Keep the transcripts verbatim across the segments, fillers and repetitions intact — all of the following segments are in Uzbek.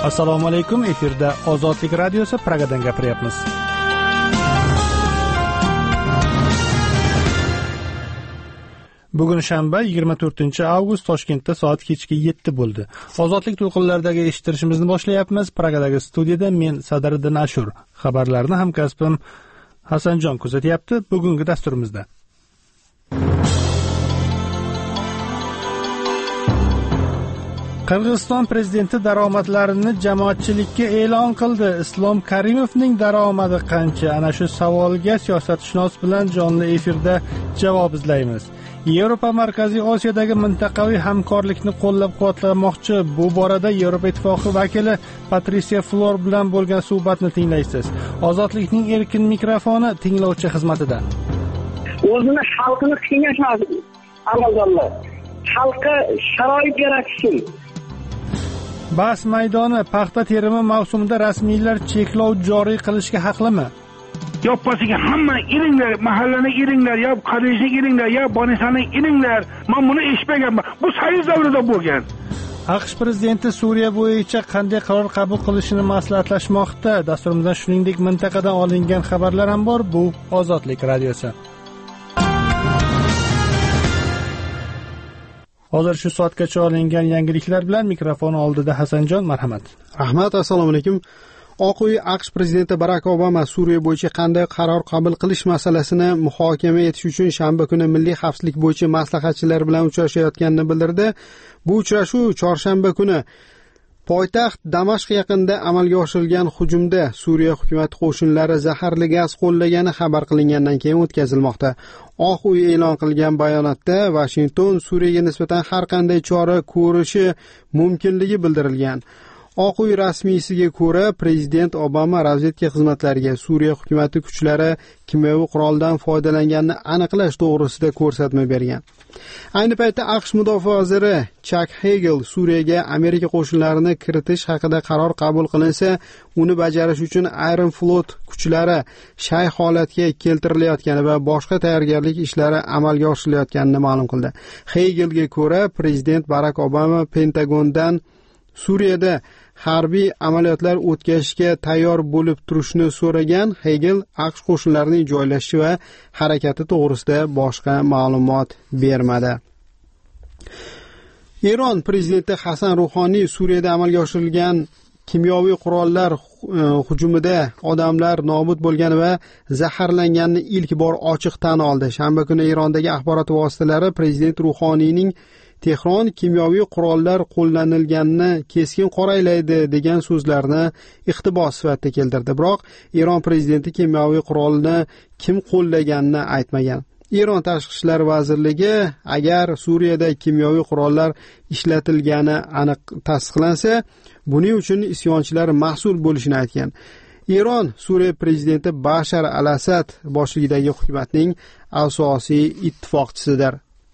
Assalomu alaykum, efirda Ozodlik radiosi Pragadan gapiryapmiz. Bugun shanba yigirma to'rtinchi avgust, Toshkentda soat kechki yetti bo'ldi. Ozodlik to'lqinlaridagi eshittirishimizni boshlayapmiz. Pragadagi studiyada men Sadariddin Ashur. Xabarlarni hamkasbim Hasanjon kuzatyapti. Bugungi dasturimizda Qirg'iziston prezidenti daromadlarini jamoatchilikka e'lon qildi. Islom Karimovning daromadi qancha? Ana shu savolga siyosatshunos bilan jonli efirda javob izlaymiz. Yevropa Markaziy Osiyodagi mintaqaviy hamkorlikni qo'llab-quvvatlamoqchi. Bu borada Yevropa Ittifoqi vakili Patricia Flor bilan bo'lgan suhbatni tinglaysiz. Ozodlikning erkin mikrofoni tinglovchi xizmatida. O'zini xalqini qiynashmasin. Amaldorlar xalqqa sharoit yaratishsin. Bas maydoni paxta terimi mavsumida rasmiylar cheklov joriy qilishga haqlimi? Yoppasiga hamma iringlar, mahallani iringlar, yo qarishni iringlar, yo bonisani iringlar. Men buni eshitmaganman. Bu soyuz davrida bo'lgan. AQSh prezidenti Suriya bo'yicha qanday qaror qabul qilishini maslahatlashmoqda. Dasturimizdan shuningdek mintaqadan olingan xabarlar ham bor. Bu Ozodlik radiosi. Hozir shu soatgacha olingan yangiliklar bilan mikrofon oldida Hasanjon, marhamat. Rahmat, assalomu alaykum. Oq uy AQSh prezidenti Barak Obama Suriya bo'yicha qanday qaror qabul qilish masalasini muhokama etish uchun shanba kuni milliy xavfsizlik bo'yicha maslahatchilar bilan uchrashayotganini bildirdi. Bu uchrashuv chorshanba kuni poytaxt Damashq yaqinida amalga oshirilgan hujumda Suriya hukumat qo'shinlari zaharli gaz qo'llagani xabar qilingandan keyin o'tkazilmoqda. Oq uy e'lon qilgan bayonotda Washington Suriyaga nisbatan har qanday chora ko'rishi mumkinligi bildirilgan. Oq uy rasmiysiga ko'ra, prezident Obama razvedka xizmatlariga Suriya hukumati kuchlari kimyoviy quroldan foydalanganini aniqlash to'g'risida ko'rsatma bergan. Ayni paytda AQSh mudofaa vaziri Chuck Hagel Suriyaga Amerika qo'shinlarini kiritish haqida qaror qabul qilinsa, uni bajarish uchun ayrim flot kuchlari shay holatga keltirilayotgani va boshqa tayyorgarlik ishlari amalga oshirilayotganini ma'lum qildi. Hagelga ko'ra, prezident Barak Obama Pentagondan Suriyada harbiy amaliyotlar o'tkazishga tayyor bo'lib turishni so'ragan. Hagel AQSh qo'shinlarining joylashishi va harakati to'g'risida boshqa ma'lumot bermadi. Eron prezidenti Hasan Ruhoniy Suriyada amalga oshirilgan kimyoviy qurollar hujumida odamlar nobud bo'lgan va zaharlanganini ilk bor ochiq tan oldi. Shanba kuni Erondagi axborot vositalari prezident Ruhoniyning Tehron kimyoviy qurollar qo'llanilganini keskin qoraylaydi degan so'zlarni iqtibos sifatida keltirdi. Biroq Eron prezidenti kimyoviy qurolni kim qo'llaganini aytmagan. Eron tashqi ishlar vazirligi agar Suriyada kimyoviy qurollar ishlatilgani aniq tasdiqlansa, buning uchun isyonchilar mas'ul bo'lishini aytgan. Eron Suriya prezidenti Bashar al-Asad boshchiligidagi hukumatning asosiy ittifoqchisidir.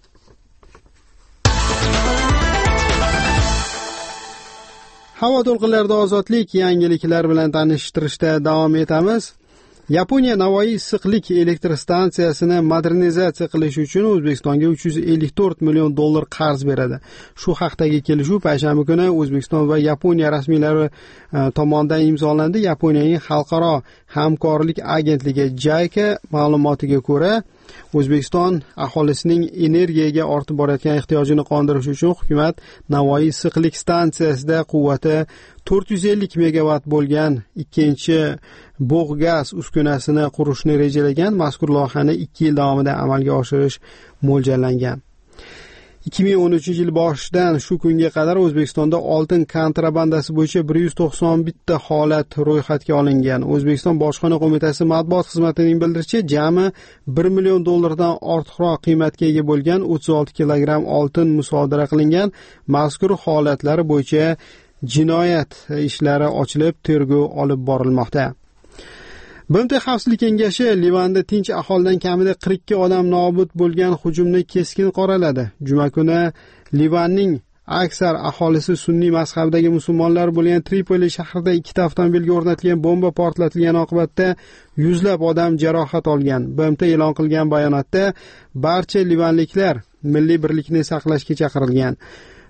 Havo to'lqinlarida ozodlik yangiliklar bilan tanishtirishda davom etamiz. Yaponiya Navoiy issiqlik elektr stansiyasini modernizatsiya qilish uchun O'zbekistonga uch yuz ellik to'rt million dollar qarz beradi. Shu haqdagi kelishuv payshanba kuni O'zbekiston va Yaponiya rasmiylari tomonidan imzolandi. Yaponiyaning xalqaro hamkorlik agentligi JICA ma'lumotiga ko'ra, O'zbekiston aholisining energiyaga ortib borayotgan ehtiyojini qondirish uchun hukumat Navoiy issiqlik stansiyasida quvvati to'rt yuz ellik megavat bo'lgan ikkinchi bug' gaz uskunasini qurishni rejalagan. Mazkur loyihani ikki yil davomida amalga oshirish mo'ljallangan. ikki ming o'n uchinchi yil boshidan shu kunga qadar O'zbekistonda oltin kontrabandasi bo'yicha bir yuz to'qson bitta holat ro'yxatga olingan. O'zbekiston Bojxona qo'mitasi matbuot xizmatining bildirishicha, jami bir million dollardan ortiqroq qiymatga ega bo'lgan o'ttiz olti kilogramm oltin musodara qilingan. Mazkur holatlar bo'yicha jinoyat ishlari ochilib, tergov olib borilmoqda. B M T Xavfsizlik kengashi Livanda tinch aholidan kamida qirq ikki odam nobud bo'lgan hujumni keskin qoraladi. Juma kuni Livanning aksar aholisi sunniy mazhabdagi musulmonlar bo'lgan Tripoli shahrida ikkita avtomobilga o'rnatilgan bomba portlatilgani oqibatida yuzlab odam jarohat olgan. B M T e'lon qilgan bayonotda barcha livanliklar milliy birlikni saqlashga chaqirilgan.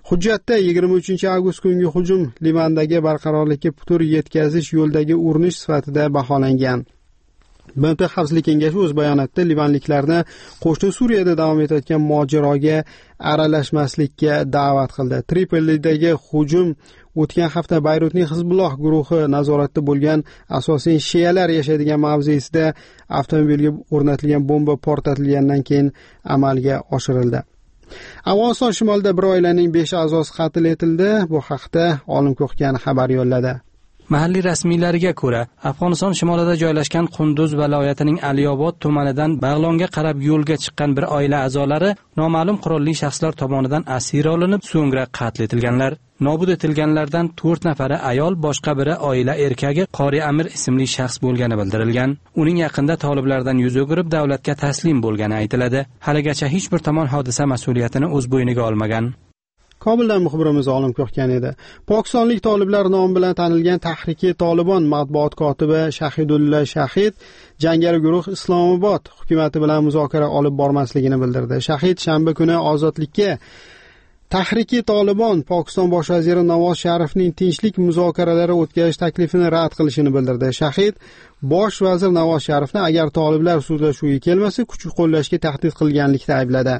Hujjatda yigirma uchinchi avgust kungi hujum Livandagi barqarorlikka putur yetkazish yo'ldagi urinish sifatida baholangan. B M T Xavfsizlik kengashi o'z bayonotida livanliklarni qo'shni Suriyada davom etayotgan mojaroga aralashmaslikka da'vat qildi. Tripolidagi hujum o'tgan hafta Bayrutning Hizbulloh guruhi nazoratida bo'lgan asosiy shialar yashaydigan mavzesida avtomobilga o'rnatilgan bomba portlatilgandan keyin amalga oshirildi. Afg'oniston shimolida bir oilaning besh a'zosi qatl etildi. Bu haqda Olim Ko'xgan xabar yo'lladi. Mahalliy rasmiylarga ko'ra, Afg'oniston shimolida joylashgan Qunduz viloyatining Aliyobod tumanidan Bag'longa qarab yo'lga chiqqan bir oila a'zolari noma'lum qurolli shaxslar tomonidan asir olinib, so'ngra qatl etilganlar. Nobud etilganlardan to'rt nafari ayol, boshqa biri oila erkagi Qori Amir ismli shaxs bo'lgani bildirilgan. Uning yaqinda toliblardan yuz o'girib davlatga taslim bo'lgani aytiladi. Haligacha hech bir tomon hodisa mas'uliyatini o'z bo'yniga olmagan. Kobuldan muxbirimiz Olim Ko'xgan edi. Pokistonlik toliblar nomi bilan tanilgan Tahriki Tolibon matbuot kotibi Shahidulla Shahid jangari guruh Islomobod hukumati bilan muzokara olib bormasligini bildirdi. Shahid shanba kuni ozodlikka Tahriki Tolibon Pokiston bosh vaziri Navoz Sharifning tinchlik muzokaralari o'tkazish taklifini rad qilishini bildirdi. Shahid bosh vazir Navoz Sharifni agar toliblar so'zlashuvga kelmasa, kuch qo'llashga tahdid qilganlikda aybladi.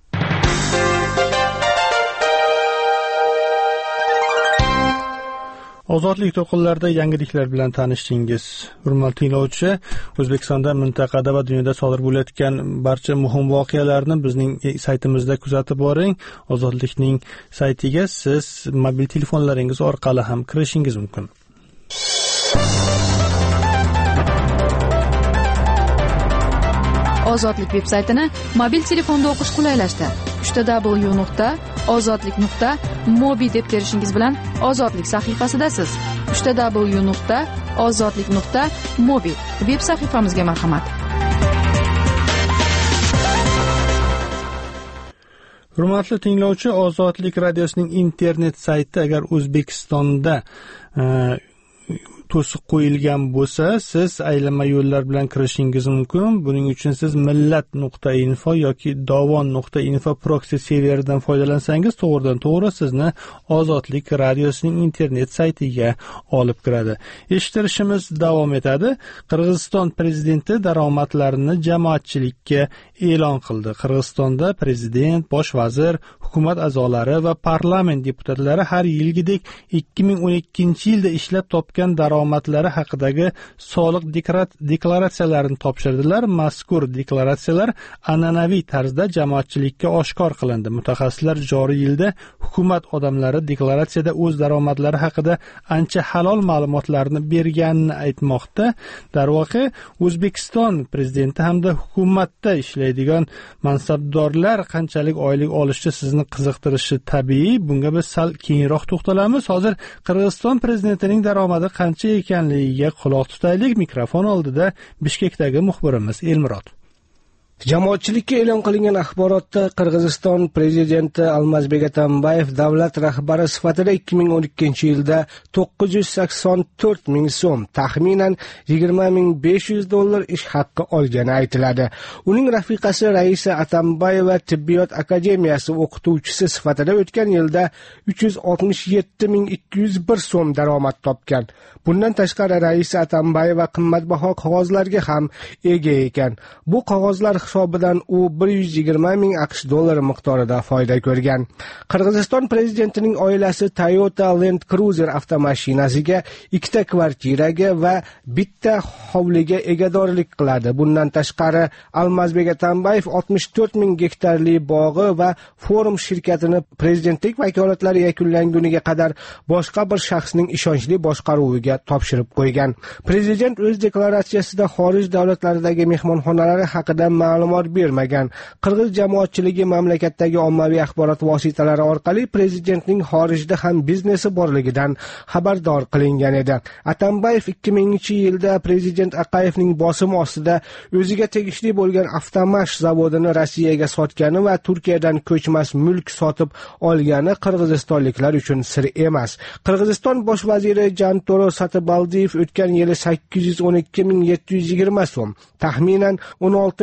Ozodlik to'lqinlarida yangiliklar bilan tanishdingiz. Hurmatli tinglovchi, O'zbekistonda, mintaqada va dunyoda sodir bo'layotgan barcha muhim voqealarni bizning saytimizda kuzatib boring. Ozodlikning saytiga siz mobil telefonlaringiz orqali ham kirishingiz mumkin. Ozodlik veb-saytini mobil telefonda o'qish qulaylashdi. w w w nuqta ozodlik nuqta mobi deb terishingiz bilan Ozodlik sahifasidasiz. w w w nuqta ozodlik nuqta mobi veb sahifamizga marhamat. Hurmatli tinglovchi, Ozodlik radiosining internet sayti agar O'zbekistonda to'siq qo'yilgan bo'lsa, siz aylanma yo'llar bilan kirishingiz mumkin. Buning uchun siz millat nuqta info yoki dovon nuqta info proxy serveridan foydalansangiz, to'g'ridan to'g'ri sizni Ozodlik radiosining internet saytiga olib kiradi. Eshittirishimiz davom etadi. Qirg'iziston prezidenti daromadlarini jamoatchilikka e'lon qildi. Qirg'izistonda prezident, bosh vazir, hukumat a'zolari va parlament deputatlari har yilgidek ikki ming o'n ikkinchi yilda ishlab topgan daromadlari haqidagi soliq deklaratsiyalarini topshirdilar. Mazkur deklaratsiyalar an'anaviy tarzda jamoatchilikka oshkor qilindi. Mutaxassislar joriy yilda hukumat odamlari deklaratsiyada o'z daromadlari haqida ancha halol ma'lumotlarni berganini aytmoqda. Darvoqe, O'zbekiston prezidenti hamda hukumatda ishlaydigan mansabdorlar qanchalik oylik olishi sizni qiziqtirishi tabiiy. Bunga biz sal keyinroq to'xtalamiz. Hozir Qirg'iziston prezidentining daromadi qancha ekanligiga quloq tutaylik. Mikrofon oldida Bishkekdagi muxbirimiz Elmurod. Jamoatchilikka e'lon qilingan axborotda Qirg'iziston prezidenti Almazbek Atambayev davlat rahbari sifatida ikki ming o'n ikkinchi yilda to'qqiz yuz sakson to'rt ming so'm, taxminan yigirma ming besh yuz dollar ish haqqi olgani aytiladi. Uning rafiqasi Raisa Atambayeva tibbiyot akademiyasi o'qituvchisi sifatida o'tgan yilda uch yuz oltmish yetti ming ikki yuz bir so'm daromad topgan. Bundan tashqari Raisa Atambayeva qimmatbaho qog'ozlarga ham ega ekan. Bu qog'ozlar hisobidan u bir yuz yigirma ming aqsh dollari miqdorida foyda ko'rgan. Qirg'iziston prezidentining oilasi Toyota Land Cruiser avtomashinasiga, ikkita kvartiraga va bitta hovliga egadorlik qiladi. Bundan tashqari Almazbek Atambayev oltmish to'rt ming gektarli bog'i va forum shirkatini prezidentlik vakolatlari yakunlanguniga qadar boshqa bir shaxsning ishonchli boshqaruviga topshirib qo'ygan. Prezident o'z deklaratsiyasida xorij davlatlaridagi mehmonxonalari haqida ma'lumot bermagan. Qirg'iz jamoatchiligi mamlakatdagi ommaviy axborot vositalari orqali prezidentning xorijda ham biznesi borligidan xabardor qilingan edi. Atambayev ikki mingchi yilda prezident Aqayevning bosimi ostida o'ziga tegishli bo'lgan avtomash zavodini Rossiyaga sotgani va Turkiyadan ko'chmas mulk sotib olgani qirg'izistonliklar uchun sir emas. Qirg'iziston bosh vaziri Jantoro Satabaldiyev o'tgan yili sakkiz yuz o'n ikki ming yetti yuz yigirma so'm, taxminan o'n olti ming to'qqiz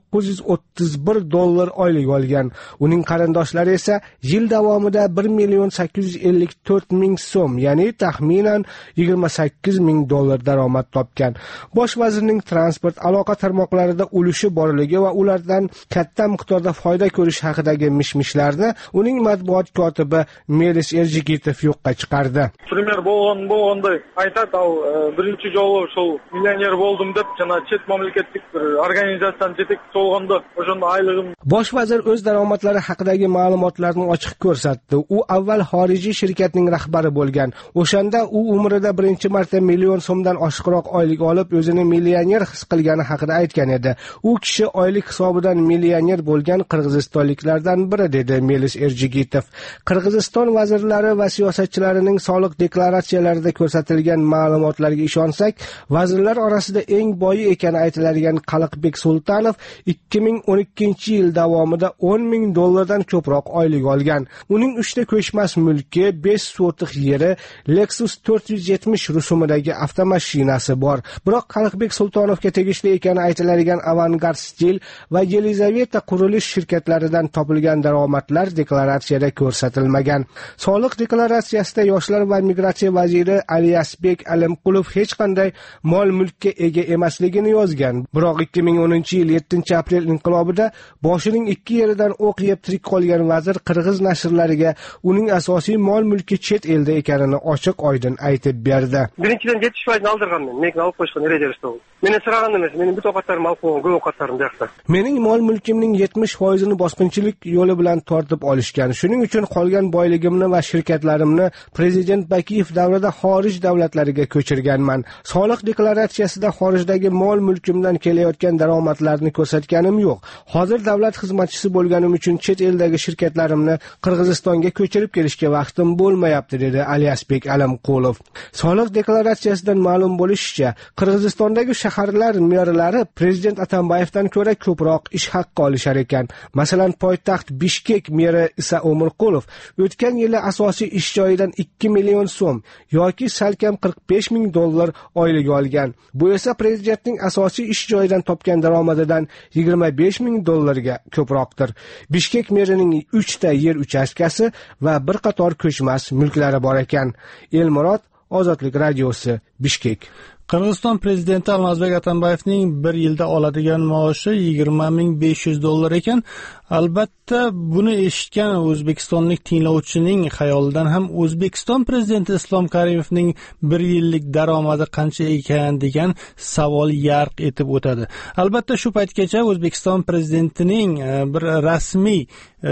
to'qqiz yuz o'ttiz bir dollar oylik olgan. Uning qarindoshlari esa yil davomida bir million sakkiz yuz ellik to'rt ming so'm, ya'ni taxminan yigirma sakkiz ming dollar daromad topgan. Bosh vazirning transport aloqa tarmoqlarida ulushi borligi va ulardan katta miqdorda foyda ko'rish haqidagi mishmishlarni uning matbuot kotibi Melis Erjigitov yo'qqa chiqardi. Primer bo'lgan bo'lganda aytadi, birinchi javob shu millioner bo'ldim deb, jana chet mamlakatlik bir organizatsiyadan yetakchi bo'lganda o'shanda oyligim. Bosh vazir o'z daromadlari haqidagi ma'lumotlarni ochiq ko'rsatdi. U avval xorijiy shirkatning rahbari bo'lgan. O'shanda u umrida birinchi marta million so'mdan oshiqroq oylik olib, o'zini millioner his qilgani haqida aytgan edi. U kishi oylik hisobidan millioner bo'lgan qirg'izistonliklardan biri, dedi Melis Erjigitov. Qirg'iziston vazirlari va siyosatchilarining soliq deklaratsiyalarida ko'rsatilgan ma'lumotlarga ishonsak, vazirlar orasida eng boyi ekani aytiladigan Qaliqbek Sultanov ikki ming o'n ikkinchi yil davomida o'n ming dollardan ko'proq oylik olgan. Uning uchta ko'chmas mulki, besh sotix yeri, Lexus to'rt yuz yetmish rusumidagi avtomashinasi bor. Biroq Qaliqbek Sultanovga tegishli ekani aytiladigan Avangard Stil va Yelizaveta qurilish shirkatlaridan topilgan daromadlar deklaratsiyada ko'rsatilmagan. Soliq deklaratsiyasida yoshlar va migratsiya vaziri Aliyasbek Alimqulov hech qanday mol mulkka ega emasligini yozgan. Biroq ikki ming o'ninchi yil yettinchi aprel inqilobida boshining ikki yeridan o'q yeb tirik qolgan vazir qirg'iz nashrlariga uning asosiy mol mulki chet elda ekanini ochiq oydin aytib berdi. Birinchidan yetmish foiz oldirganman. Men olib qo'yishgan rejasi bor. Meni sirag'an emas, mening bu to'qatlarim olib qo'ygan, ko'p ovqatlarim yo'qda. Mening mol mulkimning yetmish foizini bosqinchilik yo'li bilan tortib olishgan. Shuning uchun qolgan boyligimni va shirkatlarimni prezident Bakiyev davrida xorij davlatlariga ko'chirganman. Soliq deklaratsiyasida xorijdagi mol mulkimdan kelayotgan daromadlarni ko'rsatganim yo'q. Hozir davlat xizmatchisi bo'lganim uchun chet eldagi shirkatlarimni Qirg'izistonga ko'chirib kelishga vaqtim bo'lmayapti, dedi Aliyasbek Alimqulov. Soliq deklaratsiyasidan ma'lum bo'lishicha, Qirg'izistondagi shaharlar merlari prezident Atambayevdan ko'ra ko'proq ish haqqi olishar ekan. Masalan, poytaxt Bishkek meri Isa Umurqulov o'tgan yili asosiy ish joyidan ikki million so'm yoki salkam qirq besh ming dollar oylik olgan. Bu esa prezidentning asosiy ish joyidan topgan daromadidan yigirma besh ming dollarga ko'proqdir. Bishkek merining uchta yer uchastkasi va bir qator ko'chmas mulklari bor ekan. Elmurod, Ozodlik radiosi, Bishkek. Qirg'iziston prezidenti Almazbek Atambayevning bir yilda oladigan maoshi yigirma ming besh yuz dollar ekan. Albatta, buni eshitgan o'zbekistonlik tinglovchining xayolidan ham O'zbekiston prezidenti Islom Karimovning bir yillik daromadi qancha ekan degan savol yarq etib o'tadi. Albatta, shu paytgacha O'zbekiston prezidentining bir rasmiy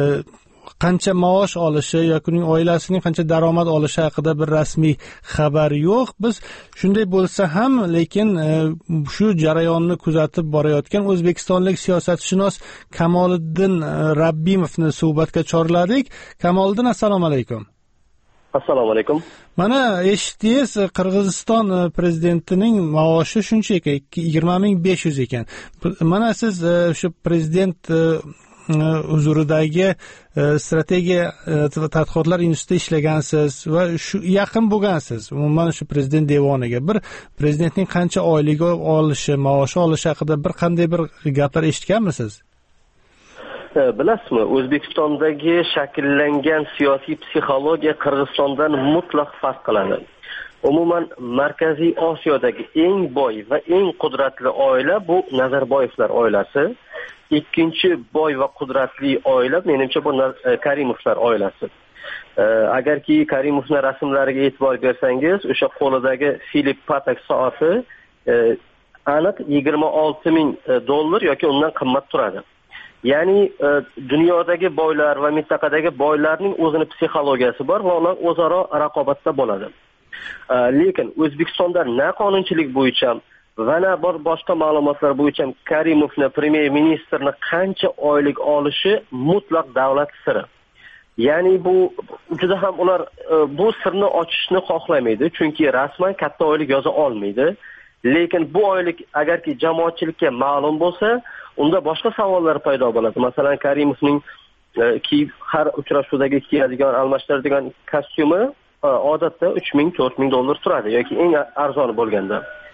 qancha maosh olishi yoki uning oilasining qancha daromad olishi haqida bir rasmiy xabar yo'q. Biz shunday bo'lsa ham, lekin shu jarayonni kuzatib borayotgan o'zbekistonlik siyosatshunos Kamoliddin Rabbimovni suhbatga chorladik. Kamoliddin, assalomu alaykum. Assalomu alaykum. Mana eshitdingiz, Qirg'iziston prezidentining maoshi shuncha ekan, yigirma ming besh yuz ekan. Mana siz shu prezident huzuridagi strategiya tadqiqotlar institutida ishlagansiz va shu yaqin bo'lgansiz. Umuman shu prezident devoniga bir prezidentning qancha oyligi olishi, maoshi olishi haqida bir qanday bir gaplar eshitganmisiz? Bilasizmi, O'zbekistondagi shakllangan siyosiy psixologiya Qirg'izistondan mutlaq farq qiladi. Umuman Markaziy Osiyodagi eng boy va eng qudratli oila bu Nazarboyevlar oilasi. Ikkinchi boy va qudratli oila menimcha bu Karimovlar oilasi. Agarki Karimovning rasmlariga e'tibor bersangiz, o'sha qo'lidagi Philip Patek soati aniq yigirma olti ming dollar yoki undan qimmat turadi. Ya'ni dunyodagi boylar va mintaqadagi boylarning o'zini psixologiyasi bor va ular o'zaro raqobatda bo'ladi. Lekin O'zbekistonda na qonunchilik bo'yicha va na boshqa ma'lumotlar bo'yicha Karimovni premyer ministrni qancha oylik olishi mutlaq davlat siri. Ya'ni bu juda ham ular bu sirni ochishni xohlamaydi, chunki rasman katta oylik yoza olmaydi. Lekin bu oylik agarki jamoatchilikka ma'lum bo'lsa, unda boshqa savollar paydo bo'ladi. Masalan, Karimovning ki har uchrashuvdagi kiyadigan, almashtiradigan kostyumi odatda uch ming to'rt ming dollar turadi yoki eng arzoni bo'lganda.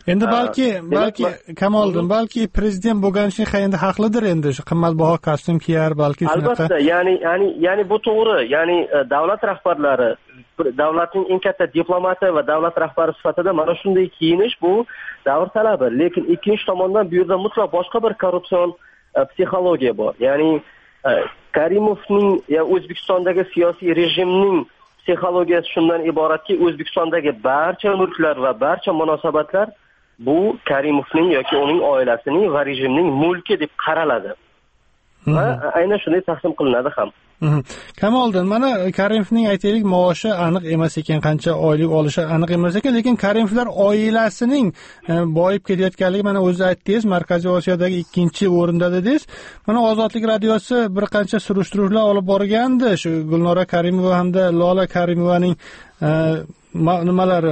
endi balki balki Kamoliddin balki prezident bo'lganicha endi haqlidir, endi shu qimmatbaho kostyum kiyar balki shunaqa. Albatta, ya'ni ya'ni ya'ni bu to'g'ri. Ya'ni davlat rahbarlari, davlatning eng katta diplomati va davlat rahbari sifatida mana shunday kiyinish bu davr talabi. Lekin ikkinchi tomondan bu yerda mutlaq boshqa bir korrupsion psixologiya bor. Ya'ni Karimovning ya O'zbekistondagi siyosiy rejimning psixologiyasi shundan iboratki, O'zbekistondagi barcha mulklar va barcha munosabatlar bu Karimovning yoki uning oilasining va rejimning mulki deb qaraladi. Va aynan shunday taqsim qilinadi ham. Kamoliddin, mana Karimovning aytaylik maoshi aniq emas ekan, qancha oylik olishi aniq emas ekan, lekin Karimovlar oilasining boyib ketayotganligi mana o'zi aytdingiz, Markaziy Osiyodagi ikkinchi o'rinda dedingiz. Mana Ozodlik radiosi bir qancha surishtiruvlar olib borgandi, shu Gulnora Karimova hamda Lola Karimovaning nimalari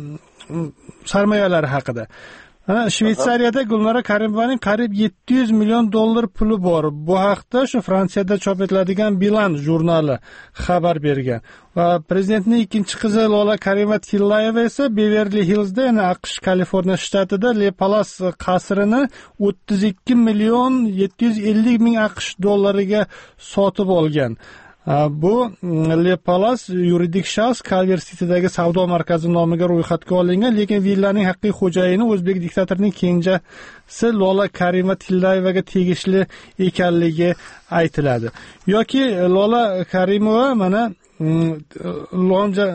sarmoyalari haqida. Ana Shveysariyada Gulnora Karimovaning qariyb yetti yuz million dollar puli bor. Bu haqda shu Fransiyada chop etiladigan Bilan jurnali xabar bergan. Va prezidentning ikkinchi qizi Lola Karimova-Tillayeva esa Beverli Hillsda, ya'ni AQSh Kaliforniya shtatida Le Palace qasrini o'ttiz ikki million yetti yuz ellik ming AQSh dollariga sotib olgan. Bu Le Palace yuridik shaxs Culver City'dagi savdo markazi nomiga ro'yxatga olingan, lekin villaning haqiqiy xo'jayini o'zbek diktatorining kenjasi Lola Karimova-Tillayevaga tegishli ekanligi aytiladi. Yoki Lola Karimova mana lonja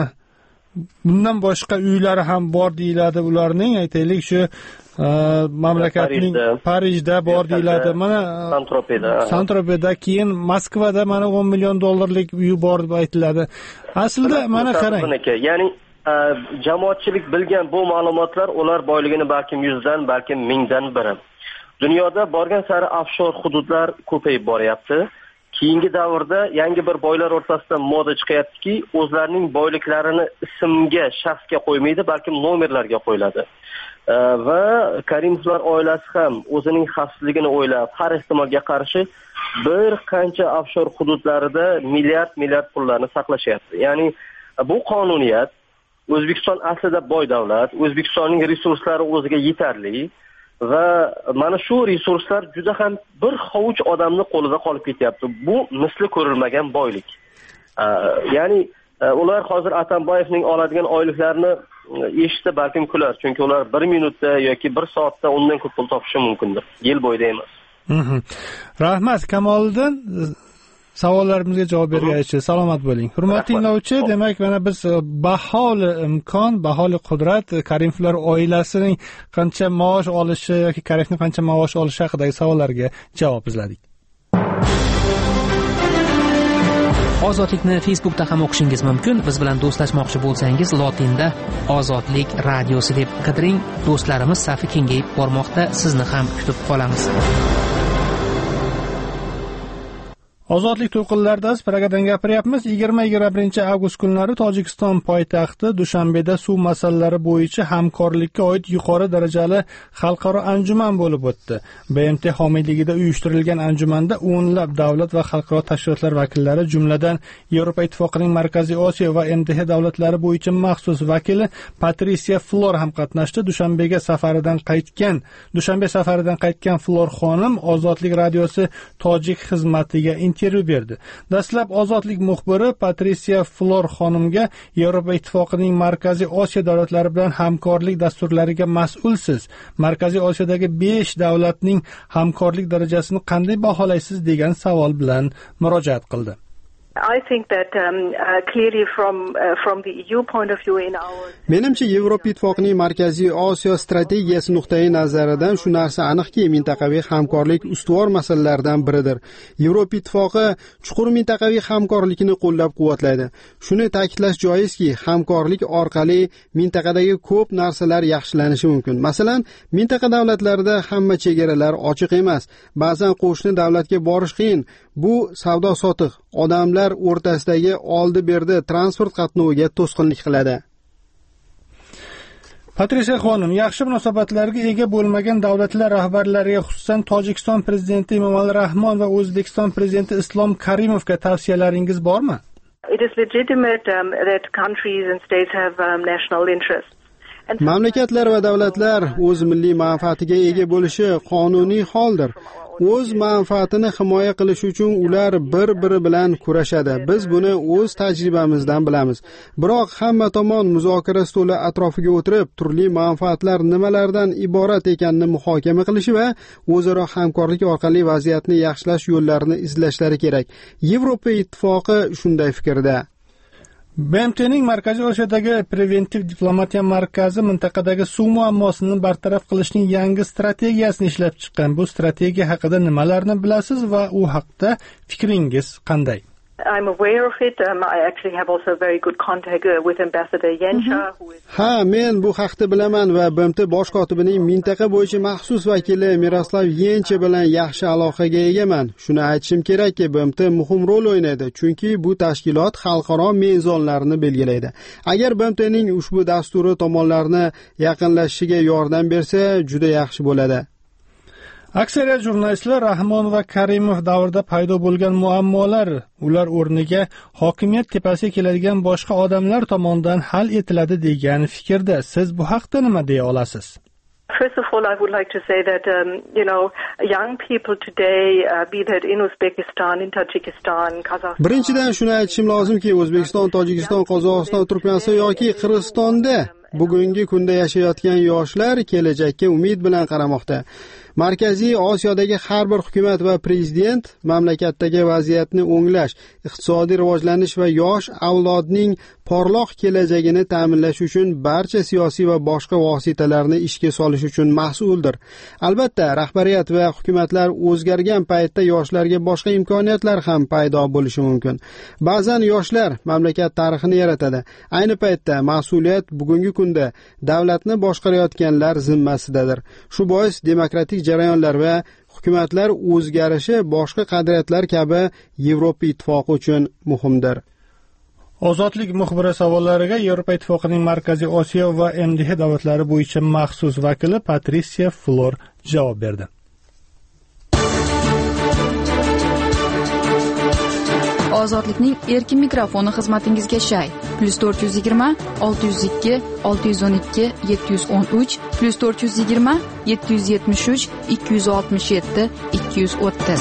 bundan boshqa uylari ham bor deyiladi ularning, aytaylik shu mamlakatning Parijda bor deyiladi, mana Santropeda, keyin Moskvada mana o'n million dollarlik uyi bor deb aytiladi. Aslida mana qarang, ya'ni jamoatchilik bilgan bu ma'lumotlar ular boyligini balkim yuzdan, balkim mingdan biri. Dunyoda borgan sari offshor hududlar ko'payib boryapti. Keyingi davrda yangi bir boylar o'rtasida moda chiqyaptiki, o'zlarining boyliklarini ismga, shaxsga qo'ymaydi, balkim nomerlarga qo'yiladi. Va Karimovlar oilasi ham o'zining xavfsizligini o'ylab, har ehtimolga qarshi bir qancha offshor hududlarida milliard milliard pullarni saqlashyapti. Ya'ni bu qonuniyat, O'zbekiston aslida boy davlat, O'zbekistonning resurslari o'ziga yetarli va mana shu resurslar juda ham bir hovuch odamni qo'lida qolib ketyapti. Bu misli ko'rilmagan boylik. Ya'ni ular hozir Atambayevning oladigan oyliklarni eshitsa balkim kular, chunki ular bir minutda yoki bir soatda undan ko'p pul topishi mumkindir, yil bo'yida emas. Rahmat Kamoliddin, savollarimizga javob berganingiz salomat bo'ling. Hurmatli tinglovchi, demak mana biz baholi imkon, baholi qudrat Karimovlar oilasining qancha maosh olishi yoki Karimovning qancha maosh olishi haqidagi savollarga javob izladik. Ozodlikni Facebookda ham o'qishingiz mumkin. Biz bilan do'stlashmoqchi bo'lsangiz, lotinda Ozodlik radiosi deb qidiring. Do'stlarimiz safi kengayib bormoqda. Sizni ham kutib qolamiz. Ozodlik to'lqinlarida Pragadan gapiryapmiz. yigirma yigirma birinchi avgust kunlari Tojikiston poytaxti Dushanbeda suv masalalari bo'yicha hamkorlikka oid yuqori darajali xalqaro anjuman bo'lib o'tdi. B M T homiyligida uyushtirilgan anjumanda o'nlab davlat va xalqaro tashkilotlar vakillari, jumladan Yevropa Ittifoqining Markaziy Osiyo va M D H davlatlari bo'yicha maxsus vakili Patricia Flor ham qatnashdi. Dushanbega safaridan qaytgan, Dushanbe safaridan qaytgan Flor xonim Ozodlik radiosi tojik xizmatiga intervyu berdi. Dastlab Ozodlik muxbiri Patricia Flor xonimga Yevropa Ittifoqining Markaziy Osiyo davlatlari bilan hamkorlik dasturlariga mas'ulsiz. Markaziy Osiyodagi besh davlatning hamkorlik darajasini qanday baholaysiz degan savol bilan murojaat qildi. I think that um, uh, clearly from uh, from the E U point of view in our Menimcha Yevropa Ittifoqining Markaziy Osiyo strategiyasi nuqtai nazaridan shu narsa aniqki, mintaqaviy hamkorlik ustuvor masalalardan biridir. Yevropa Ittifoqi chuqur mintaqaviy hamkorlikni qo'llab-quvvatlaydi. Shuni ta'kidlash joizki, hamkorlik orqali mintaqadagi ko'p narsalar yaxshilanishi mumkin. Masalan, mintaqa davlatlarida hamma chegaralar ochiq emas. Ba'zan qo'shni davlatga borish qiyin. Bu savdo-sotiq, odamlar o'rtasidagi oldi-berdi transport qatnoviga to'sqinlik qiladi. Patricia xonim, yaxshi munosabatlarga ega bo'lmagan davlatlar rahbarlariga, xususan Tojikiston prezidenti Emomali Rahmon va O'zbekiston prezidenti Islom Karimovga tavsiyalaringiz bormi? It is legitimate um, that countries and states have um, national interests. Mamlakatlar va davlatlar o'z milliy manfaatiga ega bo'lishi qonuniy holdir. O'z manfaatini himoya qilish uchun ular bir-biri bilan kurashadi. Biz buni o'z tajribamizdan bilamiz. Biroq hamma tomon muzokara stoli atrofiga o'tirib, turli manfaatlar nimalardan iborat ekanini muhokama qilishi va o'zaro hamkorlik orqali vaziyatni yaxshilash yo'llarini izlashlari kerak. Yevropa ittifoqi shunday fikrda. B M T'ning Markaziy Osiyodagi preventiv diplomatiya markazi mintaqadagi suv muammosini bartaraf qilishning yangi strategiyasini ishlab chiqqan. Bu strategiya haqida nimalarni bilasiz va u haqda fikringiz qanday? I'm aware of it. Um, I actually have also very good contact uh, with Ambassador Yensha. Who is... Ha, men bu haqda bilaman va B M T bosh kotibining mintaqa bo'yicha maxsus vakili Miroslav Yencha bilan yaxshi aloqaga egaman. Shuni aytishim kerakki, B M T muhim rol o'ynaydi, chunki bu tashkilot xalqaro mezonlarni belgilaydi. Agar B M T'ning ushbu dasturi tomonlarni yaqinlashishiga yordam bersa, juda yaxshi bo'ladi. Aksariyat jurnalistlar Rahmon va Karimov davrida paydo bo'lgan muammolar, ular o'rniga hokimiyat tepasiga keladigan boshqa odamlar tomonidan hal etiladi degan fikrda. Siz bu haqda nima deya olasiz? First of all, I would like to say that, um, you know, young people today, uh, be that in Uzbekistan, in Tajikistan, Kazakhstan... Birinchidan shuni aytishim lozimki, O'zbekiston, Tojikiston, Qozog'iston, Turkmaniston yoki Qirg'izistonda bugungi kunda yashayotgan yoshlar kelajakka umid bilan qaramoqda. Markaziy Osiyodagi har bir hukumat va prezident mamlakatdagi vaziyatni o'nglash, iqtisodiy rivojlanish va yosh avlodning porloq kelajagini ta'minlash uchun barcha siyosiy va boshqa vositalarni ishga solish uchun mas'uldir. Albatta, rahbariyat va hukumatlar o'zgargan paytda yoshlarga boshqa imkoniyatlar ham paydo bo'lishi mumkin. Ba'zan yoshlar mamlakat tarixini yaratadi. Ayni paytda mas'uliyat bugungi kunda davlatni boshqarayotganlar zimmasidadir. Shu bois demokratik jarayonlar va hukumatlar o'zgarishi boshqa qadriyatlar kabi Yevropa ittifoqi uchun muhimdir. Ozodlik muxbiri savollariga Yevropa ittifoqining Markaziy Osiyo va M D H davlatlari bo'yicha maxsus vakili Patricia Flor javob berdi. Ozodlikning erkin mikrofoni xizmatingizga shay. plus to'rt yuz yigirma olti yuz ikki olti yuz o'n ikki yetti yuz o'n uch plus to'rt yuz yigirma yetti yuz yetmish uch ikki yuz oltmish yetti ikki yuz o'ttiz.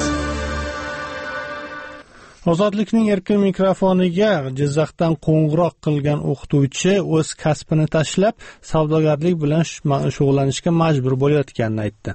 Ozodlikning erkin mikrofoniga Jizzaxdan qo'ng'iroq qilgan o'qituvchi o'z kasbini tashlab savdogarlik bilan shug'ullanishga majbur bo'layotganini aytdi.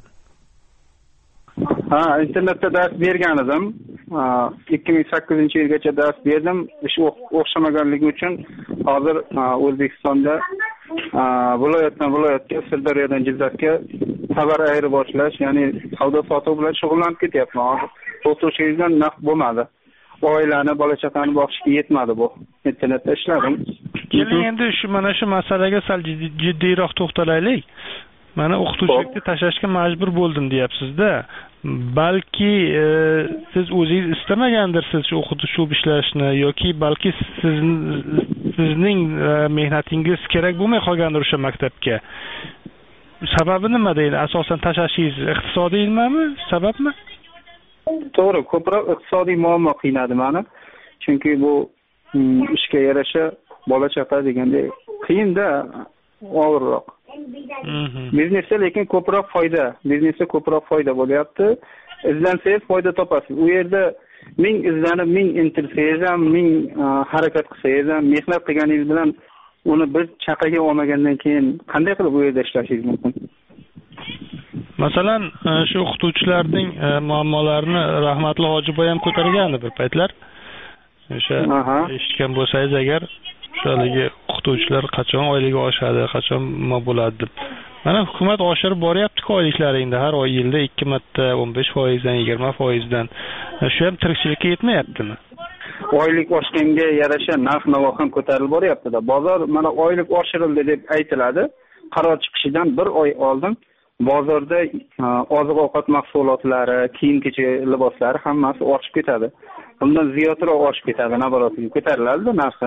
Ha, internetda dars bergan edim. ikki ming sakkizinchi yilgacha dars berdim. Ish o'xshamaganligi uchun hozir O'zbekistonda viloyatdan viloyatga, Sirdaryodan Jizzaxga xabar ayrib boshlash, ya'ni savdo sotuv bilan shug'ullanib ketyapman. Hozir o'qituvchilikdan naf bo'lmadi. Oilani, bola chaqani boqishga yetmadi bu. Internetda ishladim. Keling endi shu mana shu masalaga sal jiddiyroq to'xtalaylik. Mana o'qituvchilikni tashlashga majbur bo'ldim deyapsiz-da. Balki e, siz o'zingiz istamagandirsiz shu o'qituv ishlashni yoki balki siz, sizning e, mehnatingiz kerak bo'lmay qolgandir o'sha maktabga. Sababi nima deydi? Asosan tashlashingiz iqtisodiymi, sababmi? To'g'ri, ko'proq iqtisodiy muammo qiynadi meni. Chunki bu ishga yarasha bola chaqa deganda qiyin-da, og'irroq. Biznesda lekin ko'proq foyda, biznesda ko'proq foyda bo'lyapti. Izlansangiz foyda topasiz. U yerda ming izlanib, ming intilsangiz ham, ming harakat qilsangiz ham, mehnat qilganingiz bilan uni bir chaqaga olmagandan keyin qanday qilib u yerda ishlashingiz mumkin? Masalan, shu o'qituvchilarning muammolarini rahmatli Hojiboy ham ko'targandi bir paytlar. O'sha eshitgan bo'lsangiz agar, shaligi o'qituvchilar qachon oyligiga oshadi, qachon nima bo'ladi deb. Mana hukumat oshirib boryapti-ku oyliklaringda har oy yilda ikki marta o'n besh foiz dan yigirma foiz dan. Shu ham tirikchilikka yetmayaptimi? Oylik oshganga yarasha narx-navo ham ko'tarilib boryapti-da. Bozor mana oylik oshirildi deb aytiladi. Qaror chiqishidan bir oy oldin bozorda oziq-ovqat mahsulotlari, kiyim-kechak liboslari hammasi oshib ketadi. Bundan ziyodroq oshib ketadi, naboratiga ko'tariladi narxi.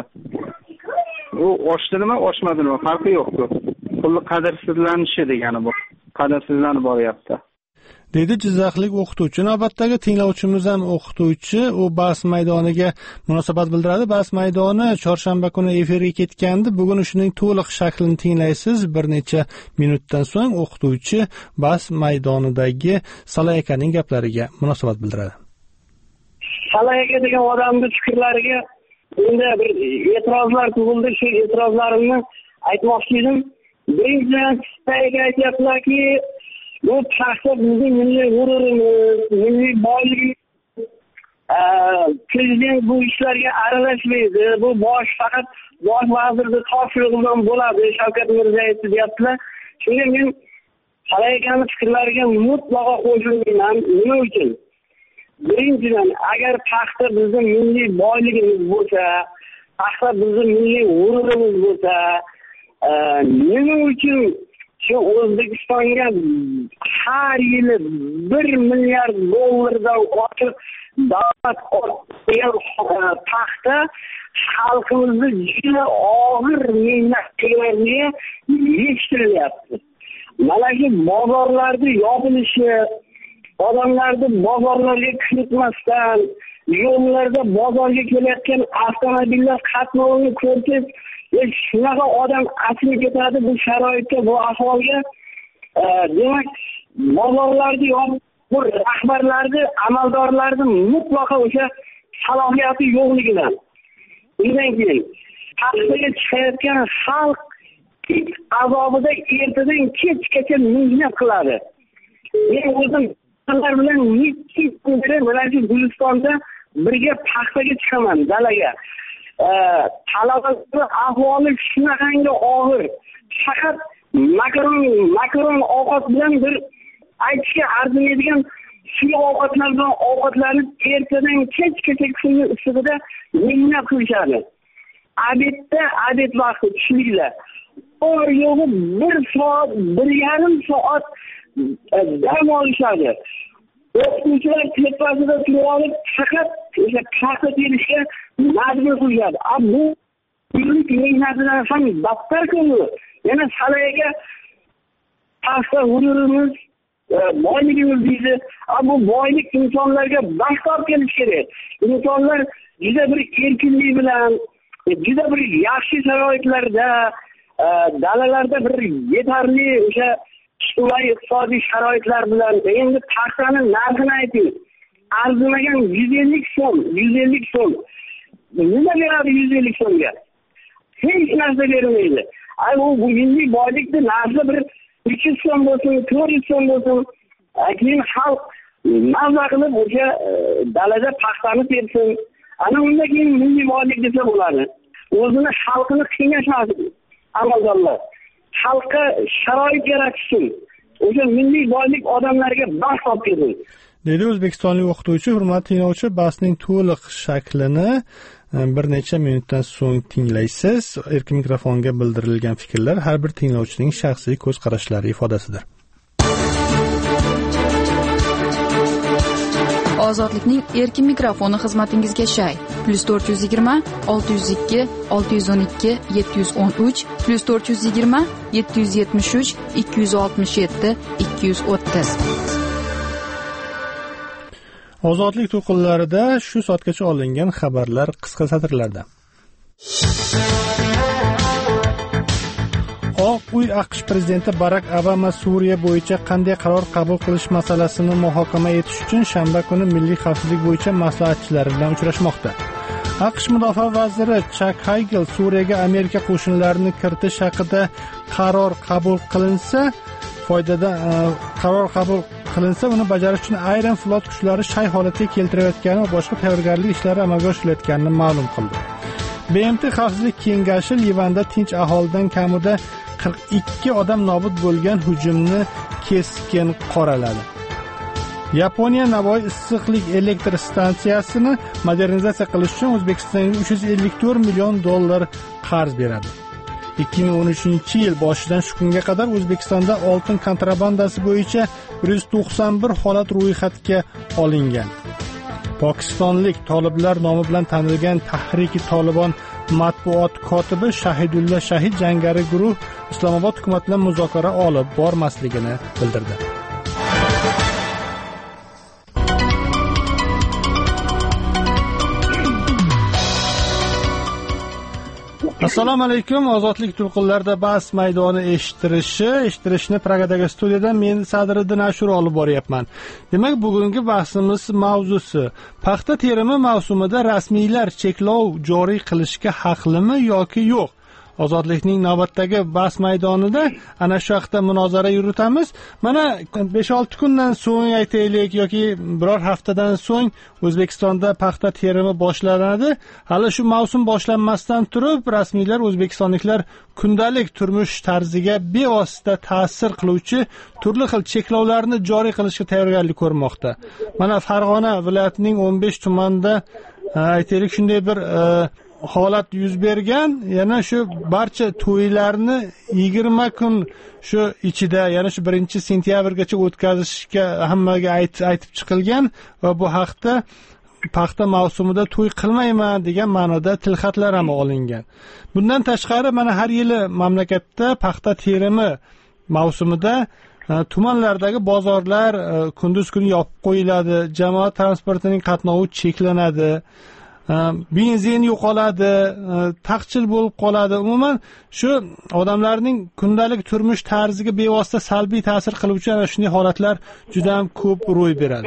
U oshdimi, oshmadimi, farqi yo'q-ku. Pulni qadrsizlanishi degani bu. Qadrsizlanib boryapti. dedi jizzaxlik o'qituvchi. Navbatdagi tinglovchimiz ham o'qituvchi. U bahs maydoniga munosabat bildiradi. Bahs maydoni chorshanba kuni efirga ketgandi. Bugun shuning to'liq shaklini tinglaysiz. Bir necha minutdan so'ng o'qituvchi bahs maydonidagi Salay akaning gaplariga munosabat bildiradi. Salay aka degan odamning fikrlariga endi bir e'tirozlar tug'ildi. Shu e'tirozlarimni aytmoqchi edim. Birinchidan Salay aytyaptilarki, bu paxta bizning milliy g'ururimiz, milliy boyligimiz. Prezident bu ishlarga aralashmaydi. Bu bosh faqat bosh vazirning topshirig'i bilan bo'ladi, Shavkat Mirziyoyev deyaptilar. Shunga men Salay akaning fikrlariga mutlaqo qo'shilmayman. Nima uchun? Birinchidan, agar paxta bizning milliy boyligimiz bo'lsa, paxta bizning milliy g'ururimiz bo'lsa, nima uchun shu O'zbekistonga har yili bir milliard dollardan ortiq davlat paxta xalqimizni juda og'ir mehnatlarga yetishtirilyapti. Mana shu bozorlarni yopilishi, odamlarni bozorlarga kiritmasdan, yo'llarda bozorga kelayotgan avtomobillar qatnovini ko'rsangiz, shunaqa odam achiib ketadi bu sharoitda, bu ahvolga. Demak, bozorlarni yopib, bu rahbarlarni, amaldorlarni mutlaqo o'sha salohiyati yo'qligidan. Undan keyin paxtaga chiqayotgan xalq azobida ertadan kechgacha mehnat qiladi. Men o'zim ular bilan necha kundir mana shu Gulistonda birga paxtaga chiqaman dalaga. Talabalar ahvoli shunaqangi og'ir. Faqat makaron makaron ovqat bilan bir aytishga arzimaydigan suyuq ovqatlar bilan ovqatlanib ertadan kechgacha kunni issig'ida mehnat qilishadi. Abedda abed vaqti tushliklar. Or yo'g'i bir soat, bir yarim soat dam olishadi. O'qituvchilar tepasida turib olib, faqat o'sha paxta terishga majbur qilishadi. Bu kunlik mehnatidan ham battar ko'ngli. Yana Salayga paxta g'ururimiz, boyligimiz deydi. Bu boylik insonlarga baxt olib kelish kerak. Insonlar juda bir erkinlik bilan, juda bir yaxshi sharoitlarda, dalalarda bir yetarli o'sha ijtimoiy iqtisodiy sharoitlar bilan endi paxtani narxini ayting. Arzimagan yuz ellik so'm, yuz ellik so'm. Nima beradi yuz ellik so'mga? Hech narsa bermaydi. Ay bu milliy boylikni narxi bir uch yuz so'm bo'lsin, to'rt yuz so'm bo'lsin. Keyin xalq mazza qilib o'sha dalada paxtani tersin. Ana undan keyin milliy boylik desa bo'ladi. O'zini xalqini qiynashmasin amaldorlar. Xalqqa sharoit yaratish uchun o'sha milliy boylik odamlarga baxt olib keldi. Dedi o'zbekistonlik o'qituvchi. Hurmatli tinglovchi, bahsning to'liq shaklini bir necha minutdan so'ng tinglaysiz. Erkin mikrofonga bildirilgan fikrlar har bir tinglovchining shaxsiy ko'z qarashlari ifodasidir. Ozodlikning erkin mikrofoni xizmatingizga shay. plus to'rt yuz yigirma olti yuz ikki olti yuz o'n ikki yetti yuz o'n uch plus to'rt yuz yigirma yetti yuz yetmish uch ikki yuz oltmish yetti ikki yuz o'ttiz. Ozodlik to'qinlarida shu soatgacha olingan xabarlar qisqa satrlarda. Oq uy AQSh prezidenti Barak Obama Suriya bo'yicha qanday qaror qabul qilish masalasini muhokama etish uchun shanba kuni milliy xavfsizlik bo'yicha maslahatchilari bilan uchrashmoqda. AQSh mudofaa vaziri Chak Hagel Suriyaga Amerika qo'shinlarini kiritish haqida qaror qabul qilinsa, foydada qaror qabul qilinsa uni bajarish uchun ayrim flot kuchlari shay holatga keltirayotgani va boshqa tayyorgarlik ishlari amalga oshirilayotganini ma'lum qildi. B M T Xavfsizlik kengashi Livanda tinch aholidan kamida qirq ikki odam nobud bo'lgan hujumni keskin qoraladi. Yaponiya Navoiy issiqlik elektr stansiyasini modernizatsiya qilish uchun O'zbekistonga uch yuz ellik to'rt million dollar qarz beradi. ikki ming o'n uchinchi yil boshidan shu kunga qadar O'zbekistonda oltin kontrabandasi bo'yicha bir yuz to'qson bir holat ro'yxatga olingan. Pokistonlik toliblar nomi bilan tanilgan Tahriki Tolibon matbuot kotibi Shahidulla Shahid jangari guruh Islomobod hukumati bilan muzokara olib bormasligini bildirdi. Assalomu alaykum. Ozodlik to'lqinlarida bahs maydoni eshittirishi, eshittirishni Pragadagi studiyadan men Sadriddin Ashur olib boryapman. Demak, bugungi bahsimiz mavzusi paxta terimi mavsumida rasmiylar cheklov joriy qilishga haqlimi yoki yo'q? Ozodlikning navbatdagi bahs maydonida ana shu haqda munozara yuritamiz. Mana besh olti kundan so'ng aytaylik yoki biror haftadan so'ng O'zbekistonda paxta terimi boshlanadi. Hali shu mavsum boshlanmasdan turib, rasmiylar o'zbekistonliklar kundalik turmush tarziga bevosita ta'sir qiluvchi turli xil cheklovlarni joriy qilishga tayyorgarlik ko'rmoqda. Mana Farg'ona viloyatining o'n besh tumanida aytaylik shunday bir holat yuz bergan. Yana shu barcha to'ylarni yigirma kun shu ichida, yana shu birinchi sentyabrgacha o'tkazishga hammaga aytib chiqilgan va bu haqda paxta mavsumida to'y qilmayman degan ma'noda tilxatlar ham olingan. Bundan tashqari mana har yili mamlakatda paxta terimi mavsumida tumanlardagi bozorlar kunduz kuni yopib qo'yiladi, jamoat transportining qatnovi cheklanadi, benzin yo'qoladi, taqchil bo'lib qoladi. Umuman shu odamlarning kundalik turmush tarziga bevosita salbiy ta'sir qiluvchi ana shunday holatlar juda ham ko'p ro'y beradi.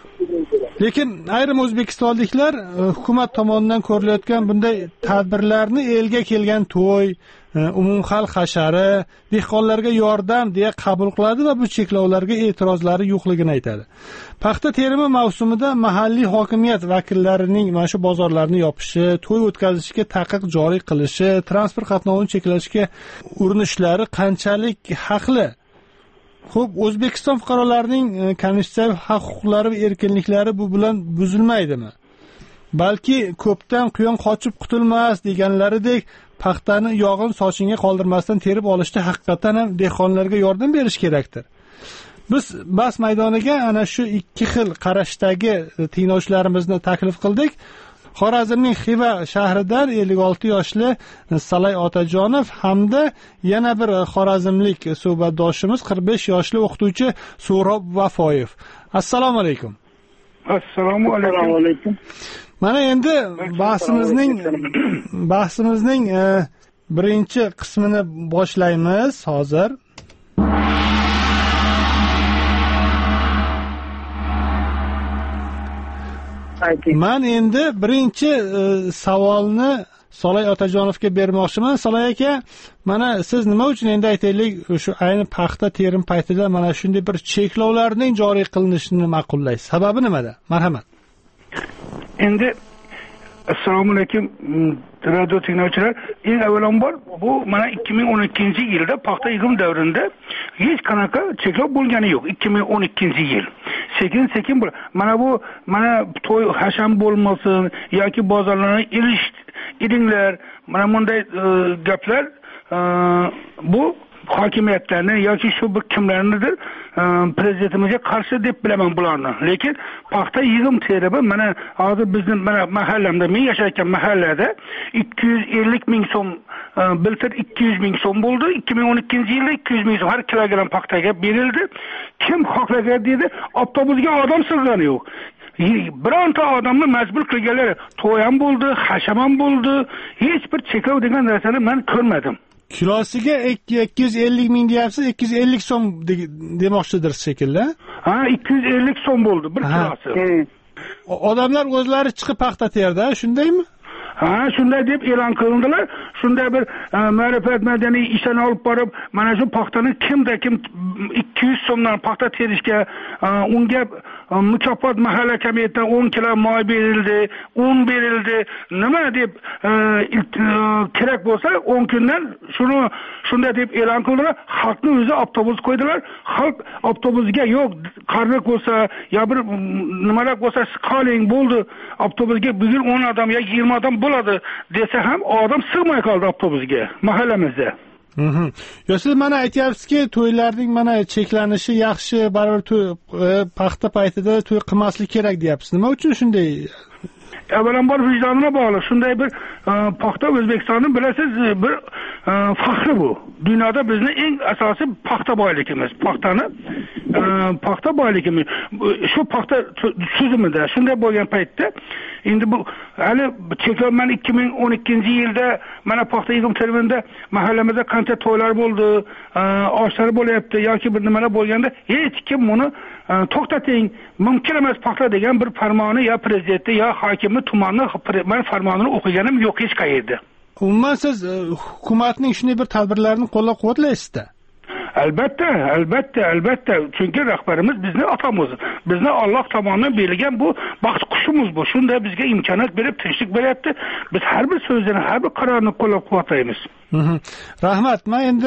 Lekin ayrim o'zbekistonliklar hukumat tomonidan ko'rilayotgan bunday tadbirlarni elga kelgan to'y, umumxalq hashari, dehqonlarga yordam deya qabul qiladi va bu cheklovlarga e'tirozlari yo'qligini aytadi. Paxta terimi mavsumida mahalliy hokimiyat vakillarining mana shu bozorlarni yopishi, to'y o'tkazishga taqiq joriy qilishi, transport qatnovini cheklashga urinishlari qanchalik haqli? Xo'p, O'zbekiston fuqarolarining konstitutsiyaviy haq-huquqlari va erkinliklari bu bilan buzilmaydimi? Balki ko'pdan quyon qochib qutulmas deganlaridek paxtani yog'in sochinga qoldirmasdan terib olishda haqiqatan ham dehqonlarga yordam berish kerakdir. Biz bahs maydoniga ana shu ikki xil qarashdagi tinglovchilarimizni taklif qildik. Xorazmning Xiva shahridan ellik olti yoshli Salay Otajonov hamda yana bir xorazmlik suhbatdoshimiz qirq besh yoshli o'qituvchi So'rob Vafoyev. Assalomu alaykum. Assalomu alaykum. Mana endi bahsimizning bahsimizning birinchi qismini boshlaymiz hozir. Men endi birinchi savolni Solay Otajonovga bermoqchiman. Solay aka, mana siz nima uchun endi aytaylik shu ayni paxta terim paytida mana shunday bir cheklovlarning joriy qilinishini ma'qullaysiz? Sababi nimada? Marhamat. Endi assalomu alaykum radio tinglovchilar. Eng avvalambor bu mana ikki ming o'n ikkinchi yilda paxta yig'im davrida hech qanaqa cheklov bo'lgani yo'q. ikki ming o'n ikkinchi yil. Sekin sekin bu mana bu mana to'y hasham bo'lmasin yoki bozorlarni ilish idinglar, mana bunday gaplar bu hokimiyatlarni yoki shu bir kimlarnidir prezidentimizga qarshi deb bilaman bularni. Lekin paxta yig'im terimi mana hozir bizning mana mahallamda, men yashayotgan mahallada ikki yuz ellik ming so'm biltir ikki yuz ming so'm bo'ldi. ikki ming o'n ikkinchi yilda ikki yuz ming so'm har kilogramm paxtaga berildi. Kim xohlagan dedi, avtobusga odam sig'gani yo'q. Bironta odamni majbur qilganlar to'y ham bo'ldi, hasham ham bo'ldi. Hech bir cheklov degan narsani men ko'rmadim. Kilosiga ikki yuz ellik ming deyapsiz, ikki yuz ellik so'm demoqchidir shekilli. Ha, ikki yuz ellik so'm bo'ldi bir kilosi. Odamlar o'zlari chiqib paxta terdi, shundaymi? Ha, shunday deb e'lon qilindilar. Shunday bir ma'rifat madaniy ishdan olib borib, mana shu paxtani kimda kim ikki yuz so'mdan paxta terishga unga mukofot mahalla komitedan o'n kilo moy berildi, un berildi. Nima deb kerak bo'lsa o'n kundan shuni shunday deb e'lon qildilar. Xalqni o'zi avtobus qo'ydilar. Xalq avtobusga yo'q, qarlik bo'lsa, yo bir nimalar bo'lsa qoling bo'ldi. Avtobusga bugun o'n odam yoki yigirma odam bo'ladi desa ham odam sig'may qoldi avtobusga mahallamizda. Mhm. Yo siz mana aytyapsizki, to'ylarning mana cheklanishi yaxshi, baribir to'y paxta paytida to'y qilmaslik kerak deyapsiz. Nima uchun shunday? Avvalambor vijdonga bog'liq. Shunday bir paxta O'zbekistonning bilasiz bir faxri bu. Dunyoda bizning eng asosiy paxta boyligimiz. Paxtani paxta boyligimiz. Shu paxta tuzumida shunday bo'lgan paytda endi bu hali cheklov mana ikki ming o'n ikkinchi yilda mana paxta yig'im terminida mahallamizda qancha to'ylar bo'ldi, oshlar bo'lyapti yoki bir nimalar bo'lganda hech kim buni to'xtating, mumkin emas paxta degan bir farmoni yo prezidentni yo hokimni tumanni men farmonini o'qiganim yo'q hech qayerda. Umuman siz hukumatning shunday bir tadbirlarini qo'llab-quvvatlaysizda? Albatta, albatta, albatta. Chunki rahbarimiz bizni otamiz. Bizni Alloh tomonidan berilgan bu baxt qushimiz bu. Shunda bizga imkoniyat berib, tinchlik beryapti. Biz har bir so'zini, har bir qarorini qo'llab-quvvatlaymiz. Rahmat. Men endi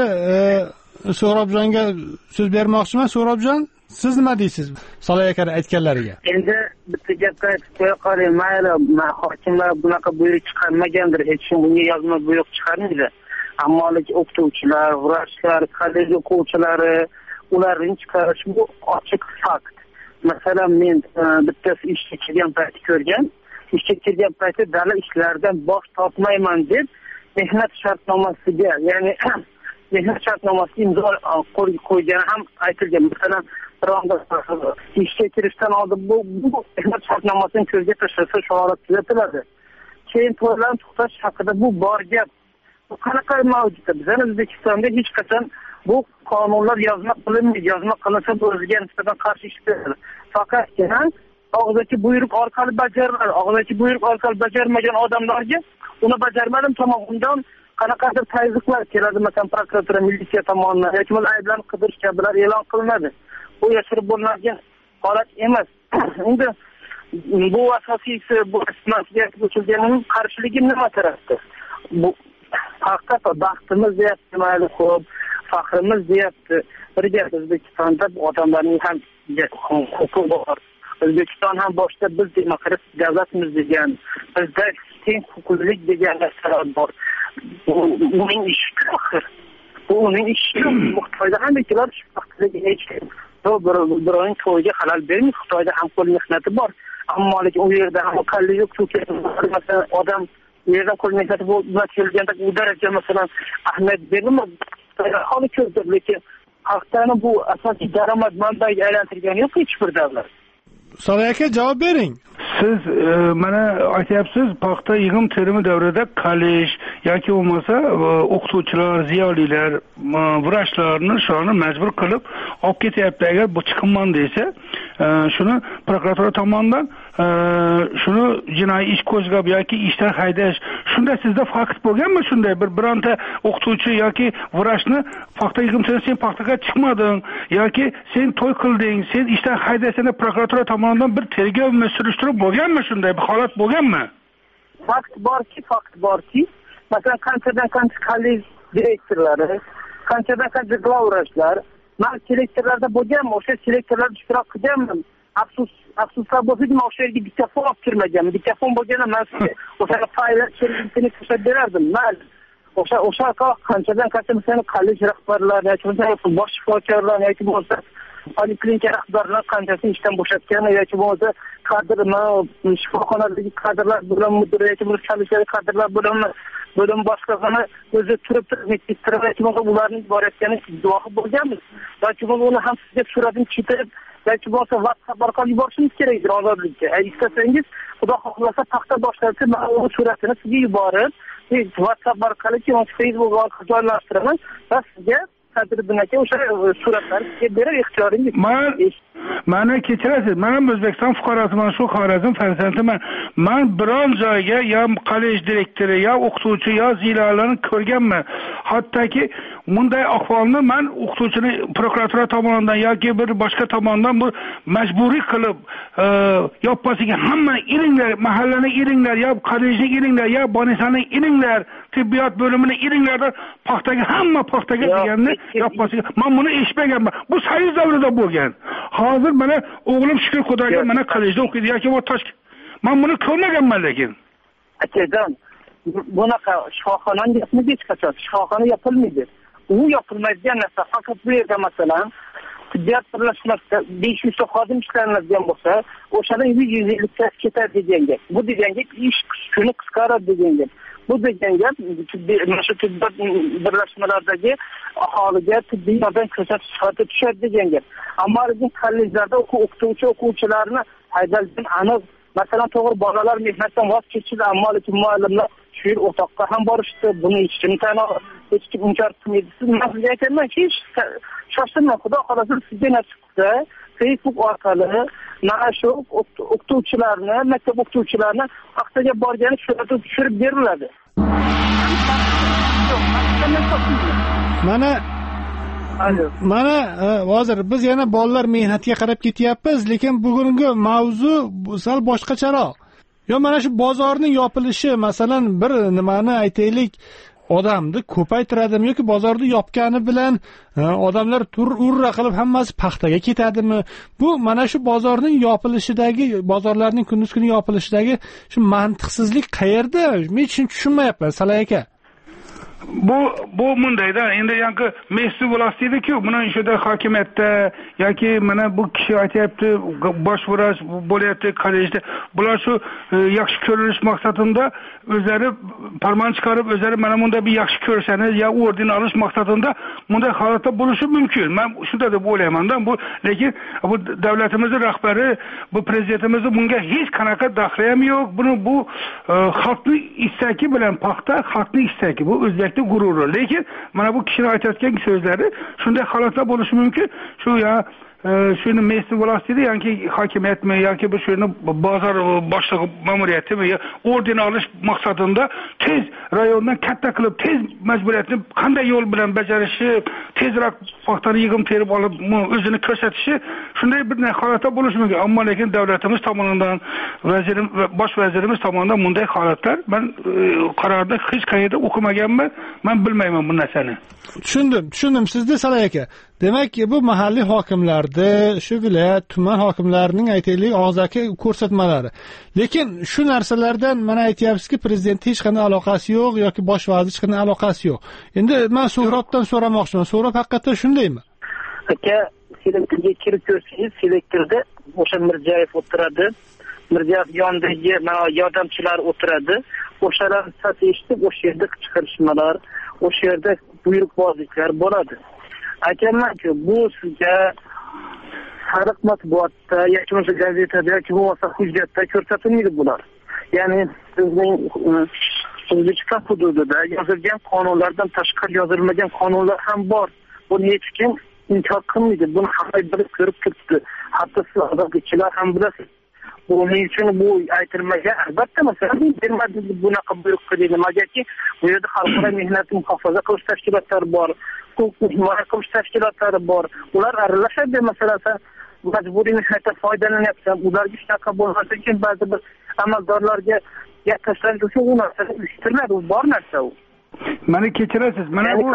So'robjonga so'z bermoqchiman. So'robjon, siz nima deysiz Solay aka aytganlariga? Endi bitta gapga aytib qo'ya qoling, mayli, hokimlar bunaqa buyruq chiqarmagandir, hech kim bunga yozma buyruq chiqarmaydi. Ammo o'qituvchilar, vrachlar, kollej o'quvchilari ularning chiqarishi bu ochiq fakt. Masalan, men bittasi ishga kirgan payt ko'rgan, ishga kirgan paytda dala ishlaridan bosh tortmayman deb mehnat shartnomasiga, ya'ni mehnat shartnomasiga imzo qo'ygani ham aytilgan. Masalan, bironda ishga kirishdan oldin bu mehnat shartnomasini ko'zga tashlasa shu holat tuzatiladi. Keyin to'ylarni to'xtatish haqida bu bor gap. Bu qanaqa mavjud? Bizning O'zbekistonda hech qachon bu qonunlar yozma qilinmaydi. Yozma qilinsa bu o'ziga nisbatan qarshi ish beriladi. Faqatgina og'zaki buyruq orqali bajariladi. Og'zaki buyruq orqali bajarmagan odamlarga uni bajarmadim tamom undan qanaqadir tayinliklar keladi, masalan prokuratura, militsiya tomonidan yoki bo'lmasa ayblarni qidirish kabilar e'lon qilinadi. Bu yashirib bo'lmaydigan holat emas. Endi bu asosiysi bu mas'uliyat bo'chilganining qarshiligi nima tarafda? Bu faqat baxtimiz deyapti, mayli ko'p, faxrimiz deyapti. Bir gap, O'zbekistonda odamlarning ham huquqi bor. O'zbekiston ham boshda biz demokratik davlatmiz degan, bizda teng huquqlilik degan narsalar bor. Uning ishi axir. Bu uning ishi. Xitoyda ham beklar vaqtida hech kim birovning to'yiga xalal bermaydi. Xitoyda ham qo'l mehnati bor. Ammo u yerda ham kollej o'qituvchilari masalan odam yerdan qo'l mehnati bu kelganda u daraja masalan ahamiyat berilmaydi. Hali ko'p, lekin xalqlarni bu asosiy daromad manbaiga aylantirgani yo'q hech bir davlat. Solay aka javob bering. Siz mana aytyapsiz, paxta yig'im terimi davrida kollej yoki bo'lmasa o'qituvchilar, ziyolilar, vrachlarni shuni majbur qilib olib ketyapti. Agar bu chiqinman desa, shuni prokuratura tomonidan shuni jinoiy ish qo'zg'ab yoki ishdan haydash. Shunda sizda fakt bo'lganmi shunday bir bironta o'qituvchi yoki vrachni paxta yig'im terimi sen paxtaga chiqmading yoki sen to'y qilding, sen ishdan haydashini prokuratura tomonidan bir tergov va surishtiruv bo'lganmi, shunday bir holat bo'lganmi? Fakt borki, fakt borki, masalan qanchadan qancha kollej direktorlari, qanchadan qancha glavvrachlar, men selektorlarda bo'lganman, o'sha selektorlarda ishtirok qilganman. Afsus, afsuslar bo'lsa-ki, o'sha yerga diktafon olib kirmaganman. Diktafon bo'lganda men o'sha fayllar servisini ko'rsatib berardim. Men o'sha o'sha qanchadan qancha masalan kollej rahbarlari yoki bo'lmasa bosh shifokorlar yoki bo'lmasa poliklinika rahbarlar qanchasi ishdan bo'shatgan yoki bo'lmasa kadr shifoxonadagi kadrlar bilan mudir yoki bo'lmasa kalishali kadrlar bilan bo'lim boshlig'ini o'zi turib turib yoki bo'lmasa ularning borayotgani guvohi bo'lganmiz. Yoki bo'lmasa uni ham sizga suratini chiqarib yoki bo'lmasa WhatsApp orqali yuborishingiz kerakdir ozodlikka. Istasangiz xudo xohlasa paxta boshlovchi mana uni suratini sizga yuborib WhatsApp orqali yoki Facebook orqali joylashtiraman va sizga tadbirdagi o'sha suratlarni sizga berib ixtiyoringiz. Men mana kechirasiz, men O'zbekiston fuqarosiman, shu Xorazm farzandiman. Men biron joyga yo kollej direktori, yo o'qituvchi, yo ziyolarni ko'rganman. Hattoki bunday ahvolni men o'qituvchini prokuratura tomonidan yoki bir boshqa tomondan bu majburiy qilib yoppasiga hamma iringlar, mahallani iringlar, yo kollejni iringlar, yo bonisani iringlar, tibbiyot bo'limini iringlar, paxtaga hamma paxtaga deganni yoppasiga. Men buni eshitmaganman. Bu sayz davrida bo'lgan. Hozir mana o'g'lim shukr Xudoga mana kollejda o'qiydi yoki bu Toshkent. Men buni ko'rmaganman lekin. Akajon, bunaqa shifoxonaning gapini hech qachon shifoxona yopilmaydi. U yopilmaydigan narsa faqat bu yerda masalan tibbiyot birlashmasida besh yuz ta xodim ishlanadigan bo'lsa, o'shadan yuz ellik ta ketadi degan gap. Bu degan gap ish kuni qisqaradi degan gap. Bu degan gap shu tibbiyot birlashmalardagi aholiga tibbiy yordam ko'rsatish sifati tushadi degan gap. Ammo lekin kollejlarda o'quvchi o'quvchilarni haydalgan aniq masalan to'g'ri bolalar mehnatdan voz kechishdi, ammo lekin muallimlar shu yil o'toqqa ham borishdi. Buni hech kim tan hech kim inkor qilmaydi. Siz men sizga aytamanki, shoshilmang, xudo xolasa sizga nasib qilsa, Facebook orqali mana shu o'qituvchilarni, maktab o'qituvchilarini paxtaga borgani suratga tushirib beriladi. Mana mana hozir biz yana bolalar mehnatiga qarab ketyapmiz, lekin bugungi mavzu sal boshqacharoq. Yo mana shu bozorning yopilishi, masalan, bir nimani aytaylik, odamni ko'paytiradimi yoki bozorni yopgani bilan odamlar tur urra qilib hammasi paxtaga ketadimi? Bu mana shu bozorning yopilishidagi, bozorlarning kunduz kuni yopilishidagi shu mantiqsizlik qayerda? Men tushunmayapman, Salay aka. bu bu bundayda endi yangi messi bo'lasidiku, buni ishida hokimiyatda yoki mana bu kishi aytyapti, bosh vrach bo'lyapti kollejda. Bular shu yaxshi ko'rinish maqsadida o'zlari farmon chiqarib, o'zlari mana bunda bir yaxshi ko'rsaniz yo orden olish maqsadida bunday holatda bo'lishi mumkin. Men shunday deb o'ylayman-da. Bu lekin bu davlatimizning rahbari, bu prezidentimiz bunga hech qanaqa daxli ham yo'q. Buni bu xalqning istagi bilan paxta, xalqning istagi. Bu o'zbekning gururi. Lekin mana bu kishining aytayotgan so'zlari shunday holatlar bo'lishi mumkin. Shu ya shuni messi bo'lasidi yoki hokimiyatmi yoki bu shuni bozor boshlig'i ma'muriyatimi yo orden olish maqsadida tez rayondan katta qilib tez majburiyatni qanday yo'l bilan bajarishi, tezroq paxtani yig'im terib olib o'zini ko'rsatishi shunday bir holatda bo'lishi mumkin. Ammo lekin davlatimiz tomonidan, vazirim bosh vazirimiz tomonidan bunday holatlar men qarorda hech qayerda o'qimaganman. Men bilmayman bu narsani. Tushundim, tushundim sizni Salay aka. Demak, bu mahalliy hokimlarda, shu viloyat, tuman hokimlarining aytaylik og'zaki ko'rsatmalari. Lekin shu narsalardan mana aytyapsizki, prezident hech qanday aloqasi yo'q yoki bosh vazir hech qanday aloqasi yo'q. Endi men So'hrobdan so'ramoqchiman. So'rob haqiqatdan shundaymi? Aka, selektorga kirib ko'rsangiz, selektorda o'sha Mirziyoyev o'tiradi. Mirziyoyev yonidagi mana yordamchilar o'tiradi. O'shalar sas eshitib, o'sha yerda qichqirishmalar, o'sha yerda buyruqbozliklar bo'ladi. Aytamanki, bu sizga sariq matbuotda yoki bo'lmasa gazetada yoki bo'lmasa hujjatda ko'rsatilmaydi bular. Ya'ni bizning O'zbekiston hududida yozilgan qonunlardan tashqari yozilmagan qonunlar ham bor. Buni hech kim inkor qilmaydi. Buni hamma bilib ko'rib turibdi. Hatto siz odamchilar ham bilasiz. Buning uchun bu aytilmagan. Albatta, masalan, bermadingiz bunaqa buyruq qiling. Nimagaki, bu yerda xalqaro mehnatni muhofaza qilish tashkilotlari bor, huquqni himoya qilish tashkilotlari bor. Ular aralashadi. Masalan, majburiy mehnatdan foydalanyapti. Ularga shunaqa bo'lmasa uchun ba'zi bir amaldorlarga yakashlanib tursa, u narsa uyushtiriladi. U bor narsa u. Meni kechirasiz. Mana bu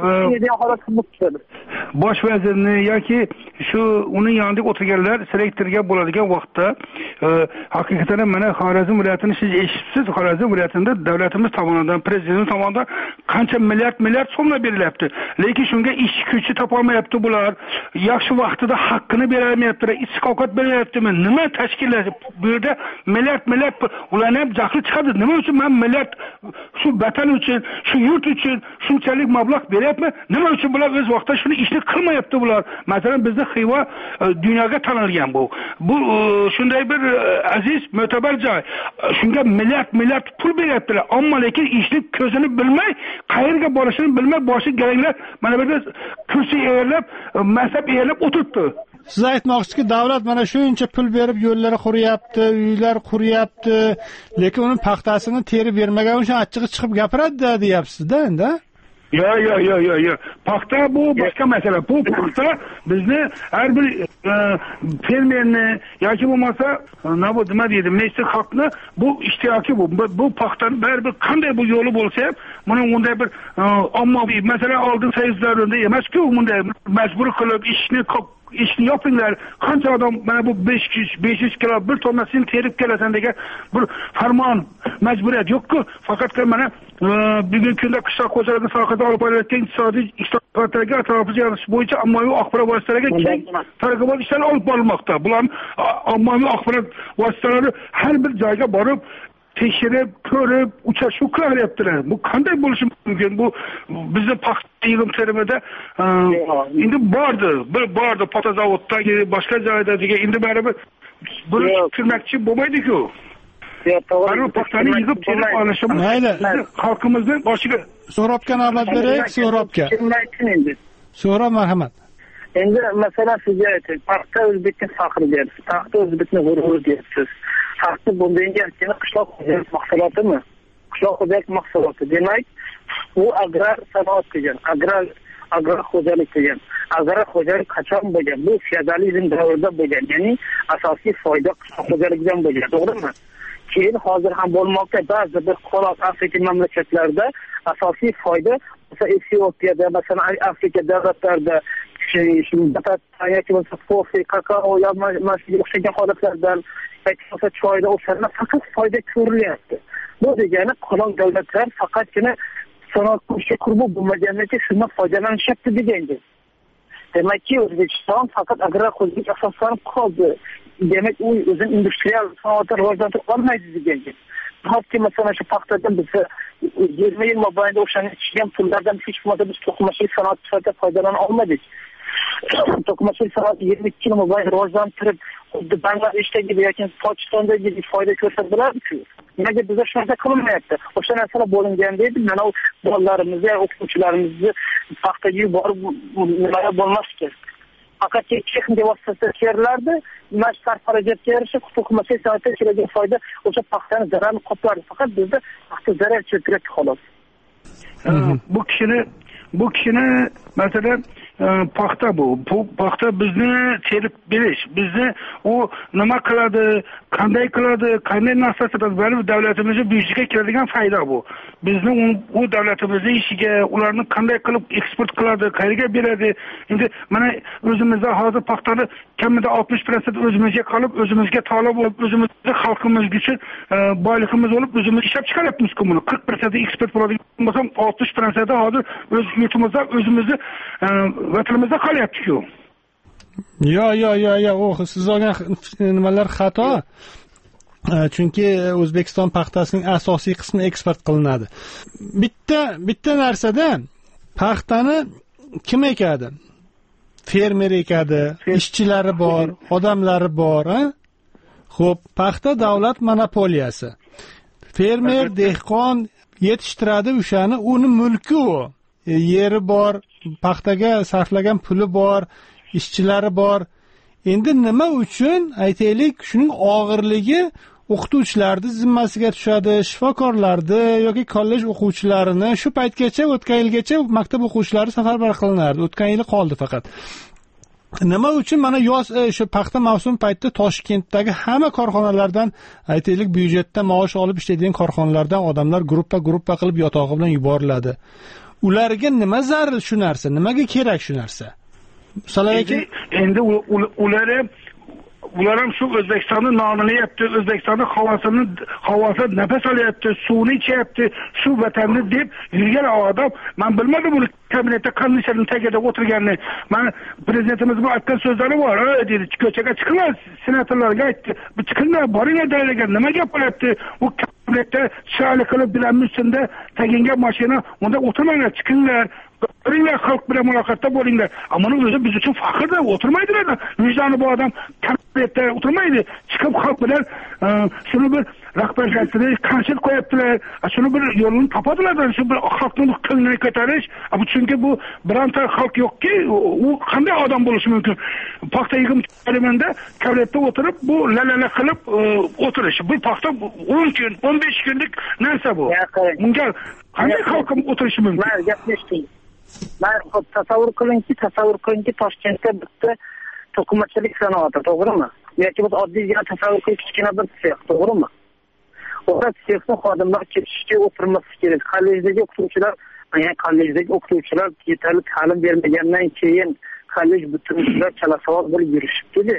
bosh vazirni yoki shu uning yonida o'tirganlar selektorga bo'ladigan vaqtda haqiqatan mana Xorazm viloyatini siz eshitibsiz. Xorazm viloyatida davlatimiz tomonidan, prezident tomonidan qancha milliard milliard so'mlar berilyapti. Lekin shunga ish kuchi topolmayapti bular. Yaxshi vaqtida haqqini berolmayaptilar. Istiqomat bermayaptimi? Nima tashkillasib bu yerda milliard milliard ularni ham jahli chiqadi. Nima uchun men milliard shu vatan uchun, shu yurt uchun shunchalik mablag' beryapmi? Nima uchun bular o'z vaqtida shuni ishni qilmayapti bular? Masalan, bizda Xiva dunyoga tanilgan bu. Bu shunday bir aziz, mo'tabar joy. Shunga milliard milliard pul beryaptilar. Ammo lekin ishni ko'zini bilmay, qayerga borishini bilmay, boshi galanglar mana bu yerda kursi egallab, mansab egallab o'tiribdi. Siz aytmoqchiki, davlat mana shuncha pul berib yo'llar quryapti, uylar quryapti, lekin uni paxtasini terib bermagani uchun achchig'i chiqib gapiradi deyapsiz-da endi. Yo yo yo yo yo. Paxta bu boshqa masala. Bu paxta bizni har bir fermerni yoki bo'lmasa nima deydi, messi xalqni bu ishtiyoki bu. Bu paxtani baribir qanday bu yo'li bo'lsa ham, buni bunday bir ommaviy, masalan, oldin sayzlarida emas-ku, bunday majbur qilib ishni ishni yopinglar. Qancha odam mana bu besh yuz kilo bir tonnasini terib kelasan degan bir farmon, majburiyat yo'q-ku. Faqat mana bugungi kunda qishloq xo'jaligi sohasida olib borayotgan iqtisodiy islohotlarga atrofli yo'nalish bo'yicha ommaviy axborot vositalariga keng targ'ibot ishlari olib borilmoqda. Bular ommaviy axborot vositalari har bir joyga borib tekshirib, ko'rib, uchrashuv qilyaptilar. Bu qanday bo'lishi mumkin? Bu bizni paxta yig'im terimida endi bordi, bir bordi, Potazavodda, boshqa joyda degan, endi baribir bir tushunmoqchi bo'lmaydi-ku. Baribir paxtani yig'ib kelib olishimiz mayli. Xalqimizning boshiga So'robga navbat beraylik, So'robga. So'rob, marhamat. Endi masalan sizga aytaylik, paxta O'zbekning faxri deyapsiz, paxta O'zbekning g'ururi deyapsiz. Paxta bo'lmagan qishloq xo'jalik mahsulotimi? Qishloq xo'jalik mahsuloti demak, u agrar sanoat degan, agrar agrar xo'jalik degan. Agrar xo'jalik qachon bo'lgan? Bu feodalizm davrida bo'lgan, ya'ni asosiy foyda qishloq xo'jaligidan bo'lgan, to'g'rimi? Keyin hozir ham bo'lmoqda ba'zi bir qoloq Afrika mamlakatlarida asosiy foyda mesela Etiyopiyada, mesela Afrika davlatlarida kofe, kakao, o'xshagan holatlardan aytmoqsa choyda o'shanlar faqat foyda ko'rilyapti. Bu degani qoloq davlatlar faqatgina sanoat qilishga qurbi bo'lmaganligi shundan foydalanishyapti deganda. Demakki O'zbekiston faqat agrar xo'jalik asoslanib qoldi. Demak u o'zini industrial sanoatni rivojlantira olmaydi deganda. Hatto masalan shu paxtadan biz yigirma yil mobaynida o'shaning ichgan pullardan hech bo'lmasa biz to'qimachilik sanoati sifatida foydalana olmadik. To'qimachilik sanoati yigirma ikki yil mobaynida rivojlantirib, xuddi Bangladeshdagi yoki Pokistondagi foyda ko'rsa bo'lardi-ku. Nimaga bizda shunday qilinmayapti? O'sha narsalar bo'linganda edi, mana bolalarimizni, o'quvchilarimizni paxtaga yuborib nimalar bo'lmas kerak. Faqat texnika vositasida terilardi, mashqar xarajatga yarasha to'qimachilik sanoatida keladigan foyda o'sha paxtani zararni qoplardi. Faqat bizda paxta zarar chektiradi xolos. Bu kishini bu kishini masalan paxta bu. Bu paxta bizni terib berish, bizni u nima qiladi, qanday qiladi, qanday narsa qiladi, balki davlatimizga buyurishga keladigan foyda bu. Bizni u davlatimizning ishiga, ularni qanday qilib eksport qiladi, qayerga beradi. Endi mana o'zimizda hozir paxtani kamida oltmish foiz o'zimizga qolib, o'zimizga talab bo'lib, o'zimizning xalqimiz uchun boyligimiz bo'lib, o'zimiz ishlab chiqaryapmiz-ku buni. qirq foiz eksport bo'ladigan bo'lsa, oltmish foiz hozir o'z yurtimizda, o'zimizda vatanimizda qolyapti-ku. Yo, yo, yo, yo, o, siz olgan nimalar xato. Chunki O'zbekiston paxtasining asosiy qismi eksport qilinadi. Bitta bitta narsada paxtani kim ekadi? Fermer ekadi, ishchilari bor, odamlari bor, ha? Xo'p, paxta davlat monopoliyasi. Fermer, dehqon yetishtiradi o'shani, uni mulki u. Yeri bor, paxtaga sarflagan puli bor, ishchilari bor. Endi nima uchun aytaylik, shuning og'irligi o'qituvchilarning zimmasiga tushadi, shifokorlarni yoki kollej o'quvchilarini shu paytgacha, o'tgan yilgacha maktab o'quvchilari safarbar qilinardi. O'tgan yili qoldi faqat. Nima uchun mana yoz shu paxta mavsum paytida Toshkentdagi hamma korxonalardan aytaylik byudjetdan maosh olib ishlaydigan korxonalardan odamlar gruppa-gruppa qilib yotog'i bilan yuboriladi. Ularga nima zarur shu narsa? Nimaga kerak shu narsa? Endi endi ular ham ular ham shu O'zbekistonning nomini yapti, O'zbekistonning havosini havosi nafas olyapti, suvni ichyapti, shu vatanni deb yurgan odam, men bilmadim uni kabinetda qanday tagida o'tirganini. Men prezidentimiz bu aytgan so'zlari bor, dedi, ko'chaga chiqinglar, senatorlarga aytdi, bu chiqinglar, boringlar dalaga, nima gap bo'lyapti? U kabinetda chiroyli qilib bilanmishsinda, taginga mashina, unda o'tirmanglar, chiqinglar. Biringlar, xalq bilan muloqotda bo'linglar. Ammo o'zi biz uchun faxrda o'tirmaydilar. Vijdoni bor odam kabinetda o'tirmaydi. Chiqib xalq bilan shuni bir rahbariyatini qarshilik qo'yaptilar. Shuni bir yo'lini topadilar. Shu bir xalqning ko'nglini ko'tarish. Bu chunki bu bironta xalq yo'qki, u qanday odam bo'lishi mumkin? Paxta yig'im chiqarimanda kabinetda o'tirib, bu lalala qilib o'tirish. Bu paxta o'n kun, o'n besh kunlik narsa bu. Bunga qanday xalqim o'tirishi mumkin? Men gaplashdim. Men tasavvur qilingki, tasavvur qilingki, Toshkentda bitta to'qimachilik sanoati, to'g'rimi? Yoki biz oddiygina tasavvur qilib kichkina bir sex, to'g'rimi? O'sha sexni xodimlar ketishga o'tirmasi kerak. Kollejdagi o'qituvchilar, ya'ni kollejdagi o'qituvchilar yetarli ta'lim bermagandan keyin kollej bitiruvchilar chalasavod bo'lib yurishibdi.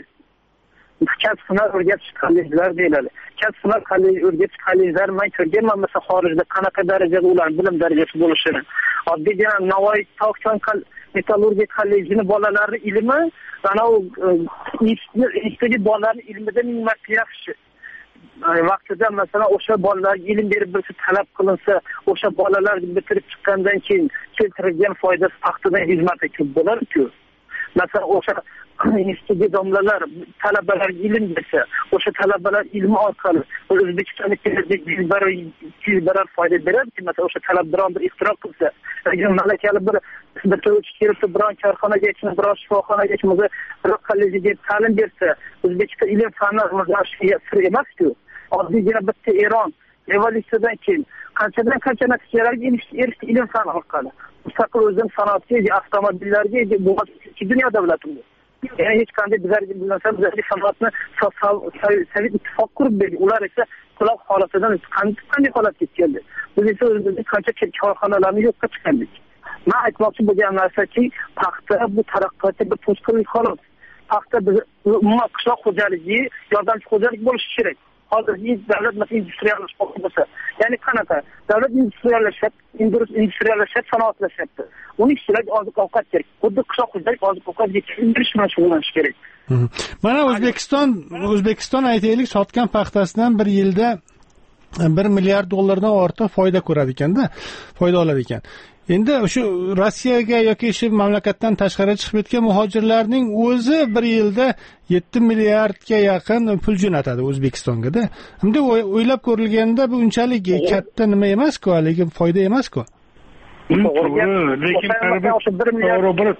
Kasb hunar o'rgatish kollejlar deyiladi. Kasb hunar kollej o'rgatish kollejlar men ko'rganman, masalan, xorijda qanaqa darajada ular bilim darajasi bo'lishini. Oddiygina Navoiy Tog'chon metallurgiya kollejini bolalari ilmi, ana u institutdagi bolalarning ilmidan ming marta yaxshi. Vaqtida masalan o'sha bolalarga ilm berib bilsa, talab qilinsa, o'sha bolalar bitirib chiqqandan keyin keltirilgan foydasi paxtadan yuz marta ko'p bo'lar-ku. Masalan, o'sha institutga domlalar talabalar ilm bersa, o'sha talabalar ilmi orqali O'zbekistonga kelajak barar foyda beradi. Masalan, o'sha talab biron bir ixtiro qilsa, agar malakali bir bir o'tib kelib biron korxonaga, biron shifoxonaga, bir kollejga ta'lim bersa, O'zbekiston ilm fanlar rivojlanishiga sir emas-ku. Oddiygina bitta Eron revolyutsiyadan keyin qanchadan qancha natijalarga erishdi ilm fan orqali. Mustaqil o'zim sanoatga, avtomobillarga, bu dunyo davlati bu. Yani hech qanday bizlarga bilansam bizlarga sanoatni Sovet ittifoq qurib berdi. Ular esa quloq holatidan qanday qanday holatga keldi. Biz esa o'zimizning qancha korxonalarni yo'qqa chiqardik. Men aytmoqchi bo'lgan narsaki, paxta bu taraqqiyotda bir to'sqinlik xolos. Paxta biz umuman qishloq xo'jaligi, yordamchi xo'jalik bo'lishi kerak. Hozirgi davlat mas'ul industriyalashmoqchi bo'lsa, ya'ni qanaqa? Davlat industriyalashib, industriyalashib, sanoatlashyapti. Uning ishlariga oziq-ovqat kerak. Xuddi qishloq xo'jalik oziq-ovqat yetkazib bilan shug'ullanish kerak. Mana O'zbekiston, O'zbekiston aytaylik, sotgan paxtasidan bir yilda bir milliard dollardan ortiq foyda ko'radi ekanda, foyda oladi ekan. Endi o'sha Rossiyaga yoki shu mamlakatdan tashqariga chiqib ketgan muhojirlarning o'zi bir yilda yetti milliardga yaqin pul jo'natadi O'zbekistonga-da. Endi o'ylab ko'rilganda bu unchalik katta nima emas-ku, lekin foyda emas-ku. Lekin baribir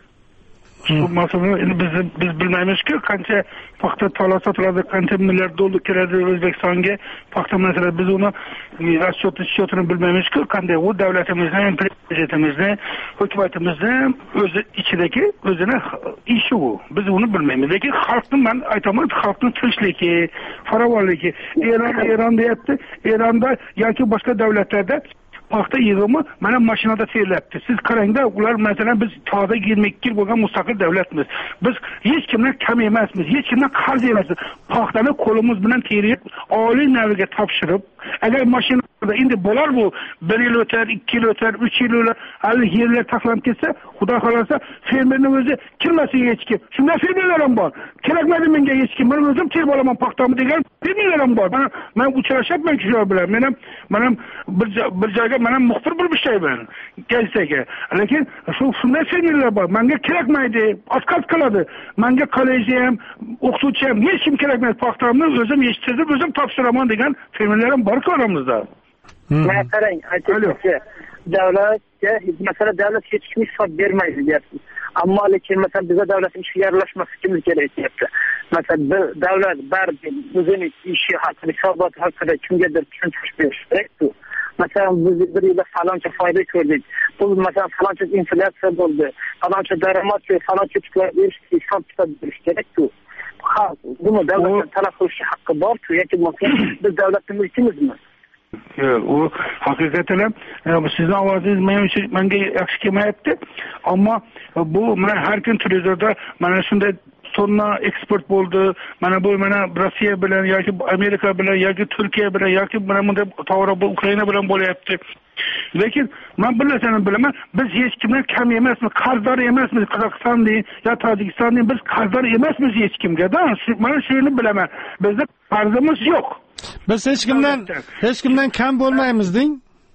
shu masalani endi biz biz bilmaymiz-ku, qancha paxta tola sotiladi, qancha milliard dollar keladi O'zbekistonga. Paxta masalan biz uni rashyot shotini bilmaymiz-ku, qanday u davlatimizning, prezidentimizning, hukumatimizning o'zi ichidagi o'zini ishi u. Biz uni bilmaymiz. Lekin xalqning, men aytaman, xalqning tinchligi, farovonligi, Eron Eron deyapti. Eronda yoki boshqa davlatlarda paxta yig'imi mana mashinada seryapti. Siz qarangda, ular masalan biz toza yigirma ikki yil bo'lgan mustaqil davlatmiz. Biz hech kimdan kam emasmiz, hech kimdan qarz emasmiz. Paxtani qo'limiz bilan terib, oliy naviga topshirib, agar mashinada endi bo'lar bu bir yil o'tar, ikki yil o'tar, uch yil o'tar, hali yerlar taqlanib ketsa, xudo xolasa fermerning o'zi kirmasin hech kim. Shunday fermerlar ham bor. Kerakmaydi menga hech kim. Men o'zim terib olaman paxtamni degan fermerlar ham bor. Men men uchrashyapman shular bilan. Men ham men ham bir bir joyga men ham muxbir bo'lib ishlayman gazetega. Lekin shu shunday fermerlar bor. Menga kerakmaydi, otkaz qiladi. Menga kollejda ham, o'qituvchi ham hech kim kerakmaydi. Paxtamni o'zim yetishtirib, o'zim topshiraman degan fermerlar ham bor ko'ramizda. Men qarang, aytaylik, davlatga masalan davlat hech kim hisob bermaydi deyapsiz. Ammo lekin masalan bizga davlat ishiga aralashmasligimiz kerak deyapti. Masalan davlat barcha o'zining ishi haqida, hisobot haqida kimgadir tushuntirish berish kerak-ku. Masalan biz bir yilda faloncha foyda ko'rdik. Bu masalan faloncha inflyatsiya bo'ldi, faloncha daromad va faloncha yutuqlar erishdik, hisob kitob berish kerak-ku. Xalq buni davlatdan talab qilish haqqi bor-ku, yoki biz davlatning mulkimizmi? Yo'q, u haqiqatan ham sizning ovozingiz menga yaxshi kelmayapti, ammo bu mana har kun televizorda mana shunday tonna eksport bo'ldi, mana bu mana Rossiya bilan yoki Amerika bilan yoki Turkiya bilan yoki mana bunday to'g'ri bu Ukraina bilan bo'lyapti. Lekin men bir narsani bilaman, biz hech kimdan kam emasmiz, qarzdor emasmiz. Qozog'istonning yo Tojikistonning biz qarzdor emasmiz hech kimga-da. Men shuni bilaman. Bizda qarzimiz yo'q. Biz hech kimdan hech kimdan kam bo'lmaymiz deng.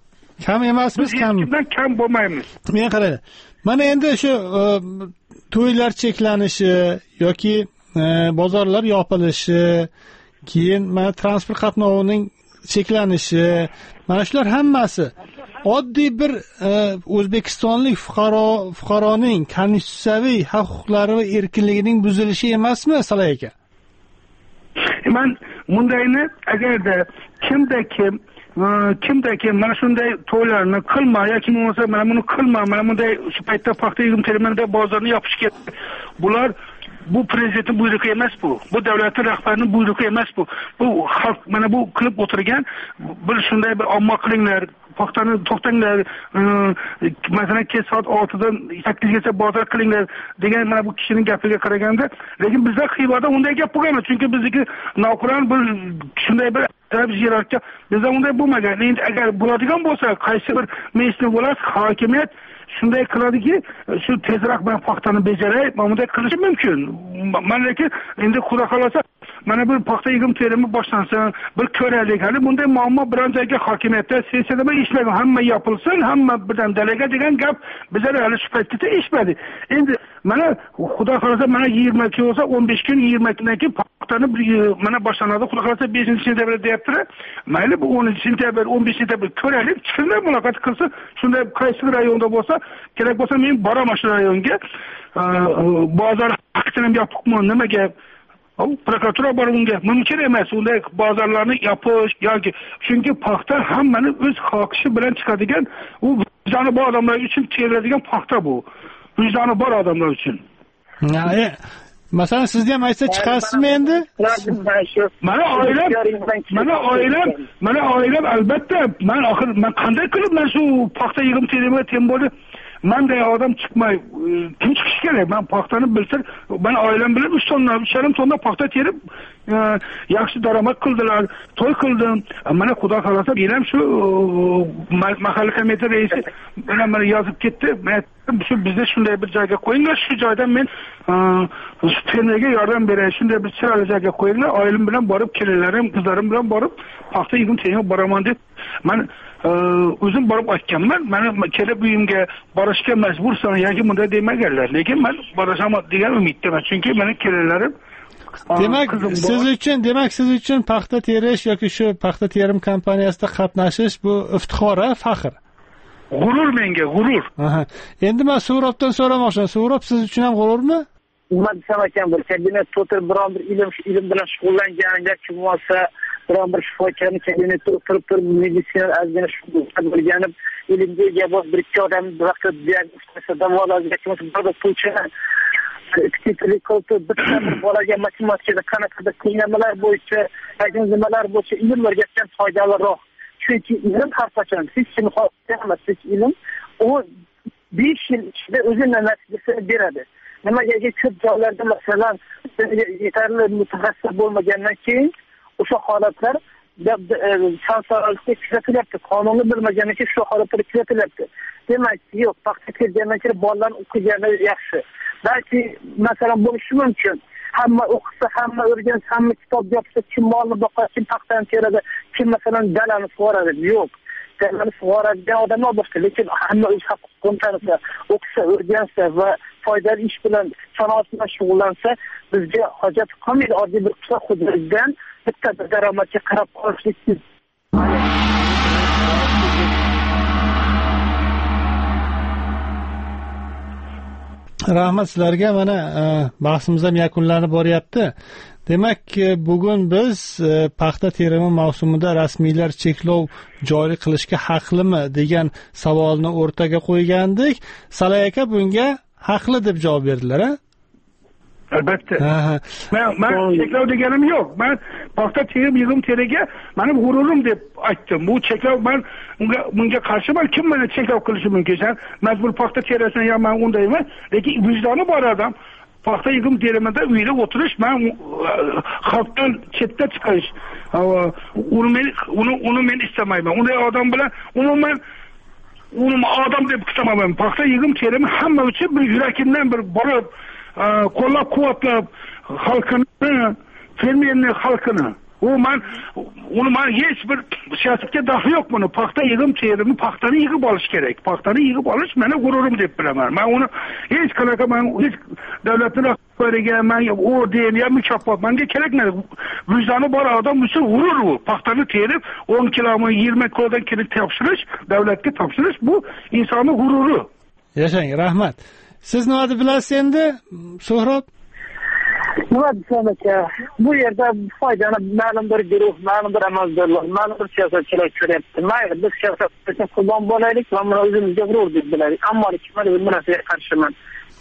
Kam emasmiz, kam. Hech kimdan kam bo'lmaymiz. Men qarang. Mana endi shu to'ylar cheklanishi yoki bozorlar yopilishi, keyin mana transport qatnovining cheklanishi, mana shular hammasi oddiy bir O'zbekistonlik fuqaro fuqaroning konstitutsiyaviy huquqlari va erkinligining buzilishi emasmi, Salay aka? Men bundayni agarda kimda kim kimda kim mana shunday to'ylarni qilma yoki bo'lmasa mana buni qilma, mana bunday shu paytda paxta yig'im terimida bozorni yopish kerak. Bular bu prezidentning buyrug'i emas bu. Bu davlatning rahbarining buyrug'i emas bu. Bu xalq mana bu qilib o'tirgan bir shunday bir omma qilinglar, paxtani to'xtanglar, masalan kech soat oltidan sakkizgacha bozor qilinglar degan mana bu kishining gapiga qaraganda, lekin bizda Xivoda unday gap bo'lgan, chunki bizniki navqiron bir shunday bir hierarxiya bizda unday bo'lmagan. Endi agar bo'ladigan bo'lsa, qaysi bir ministr bo'lsa, hokimiyat shunday qiladiki, shu tezroq men paxtani bejaray, bunday qilish mumkin. Men lekin endi xudo xolasa mana bir paxta yig'im terimi boshlansin, bir ko'raylik. Hali bunday muammo biron joyga hokimiyatda sessiyada bir ishlagan, hamma yopilsin, hamma birdan dalaga degan gap bizlar hali shu paytgacha eshitmadik. Endi mana xudo xolasa mana yigirma kun bo'lsa o'n besh kun, yigirma kundan keyin paxtani mana boshlanadi. Xudo xolasa beshinchi sentyabr deyapti. Mayli bu o'ninchi sentyabr, o'n beshinchi sentyabr ko'raylik. Shunday muloqot qilsa, shunday qaysi rayonda bo'lsa, kerak bo'lsa men boraman shu rayonga. Bozor haqini ham yopibmi, nimaga? Prokuratura bor unga. Mumkin emas unday bozorlarni yopish yoki chunki paxta hammani o'z xohishi bilan chiqadigan, u vijdoni bor odamlar uchun teriladigan paxta bu. Vijdoni bor odamlar uchun. Masalan, sizni ham aytsa chiqasizmi endi? Mana oilam, mana oilam, mana oilam albatta, men oxir men qanday qilib men shu paxta yig'im terimiga tem bo'ldi? Menday odam chiqmay, kim chiqish kerak? Men paxtani bilsam, men oilam bilan uch tonna, uch yarim tonna paxta terib, yaxshi daromad qildilar, to'y qildim. Mana xudo xolasa, men ham shu mahalla komite raisi bilan meni yozib ketdi. Men shu bizda shunday bir joyga qo'yinglar, shu joydan men fermerga yordam beray, shunday bir chiroyli joyga qo'yinglar, oilam bilan borib, kelinlarim, qizlarim bilan borib paxta yig'im terimiga boraman deb men o'zim borib aytganman. Meni kelib uyimga borishga majbursan yoki bunday demaganlar, lekin men boraman degan umiddaman, chunki meni kelinlarim Demak, siz uchun, demak siz uchun paxta terish yoki shu paxta terim kompaniyasida qatnashish bu iftixor, faxr. G'urur menga, g'urur. Aha. Endi men Suvrobdan so'ramoqchiman. Surrob siz uchun ham g'ururmi? Nima desam ekan, bir kabinet to'tir biron bir ilm ilm bilan shug'ullangan kim bo'lsa, biron bir shifokorni kabinet o'tirib turib meditsina azgina shug'ullanib, ilmga ega bo'lib bir ikki odam bir vaqt diagnostika davolashga kimsa pulchini titrik qilib bitta bolaga matematikada qanaqadir qiynamalar bo'yicha, nimalar bo'yicha ilm o'rgatgan foydaliroq. Chunki ilm har qachon hech kimni xohlamas, ilm u besh yil ichida o'zini natijasini beradi. Nimaga ko'p joylarda masalan yetarli mutaxassis bo'lmagandan keyin o'sha holatlar sansoralikda kuzatilyapti. Qonunni bilmagandan keyin shu holatlar kuzatilyapti. Demak, yo'q, paxta tergandan keyin bolalarni o'qigani yaxshi. Balki masalan bo'lishi mumkin. Hamma o'qisa, hamma o'rgansa, hamma kitob yopsa, kim molni boqadi, kim paxtani teradi, kim masalan dalani sug'oradi. Yo'q. Dalani sug'oradigan odamlar boshqa, lekin hamma o'z huquqini tanisa, o'qisa, o'rgansa va foydali ish bilan, sanoat bilan shug'ullansa, bizga hojat qolmaydi. Oddiy bir qishloq xo'jaligidan bitta bir daromadga qarab qolishlik. Rahmat sizlarga. Mana bahsimiz ham yakunlanib boryapti. Demak, bugun biz paxta terimi mavsumida rasmiylar cheklov joriy qilishga haqlimi degan savolni o'rtaga qo'ygandik. Salay aka bunga haqli deb javob berdilar, ha? Albatta. Men men cheklov deganim yo'q. Men paxta terim yig'im teriga mening g'ururim deb aytdim. Bu cheklov men unga bunga qarshiman. Kim meni cheklov qilishi mumkin? Sen majbur paxta terasan ya men undayman. Lekin vijdoni bor odam paxta yig'im terimida uyda o'tirish, men xalqdan chetda chiqish. Uni men uni uni men istamayman. Unday odam bilan umuman uni odam deb hisoblayman. Paxta yig'im terimi hamma uchun bir yurakimdan bir borib qo'llab-quvvatlab xalqini, fermerni xalqini. U men uni men hech bir siyosatga daxli yo'q buni. Paxta yig'im terimi paxtani yig'ib olish kerak. Paxtani yig'ib olish meni g'ururim deb bilaman. Men uni hech qanaqa men hech davlatning rahbariga men orden ya mukofot menga kerak emas. Vijdoni bor odam uchun g'urur u. Paxtani terib o'n kilometr yigirma kilodan kelib topshirish, davlatga topshirish bu insonning g'ururi. Yashang, rahmat. Siz nima deb bilasiz endi, Suhrob? Nima desam aka, bu yerda foydani ma'lum bir guruh, ma'lum bir amaldorlar, ma'lum bir siyosatchilar ko'ryapti. Mayli, biz siyosatga qurbon bo'laylik va buni o'zimizga g'urur deb bilaylik. Ammo kimlar bu narsaga qarshiman.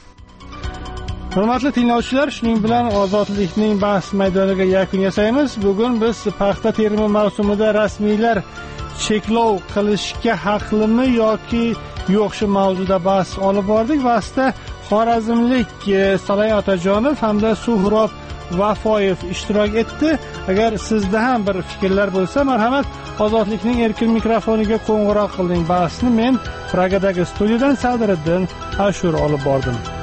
Hurmatli tinglovchilar, shuning bilan ozodlikning bahs maydoniga yakun yasaymiz. Bugun biz paxta terimi mavsumida rasmiylar cheklov qilishga haqlimi yoki yo'q shu mavzuda bahs olib bordik. Bahsda xorazmlik Salay Otajonov hamda Suhrob Vafoyev ishtirok etdi. Agar sizda ham bir fikrlar bo'lsa, marhamat, ozodlikning erkin mikrofoniga qo'ng'iroq qiling. Bahsni men Pragadagi studiyadan Sadiriddin Ashur olib bordim.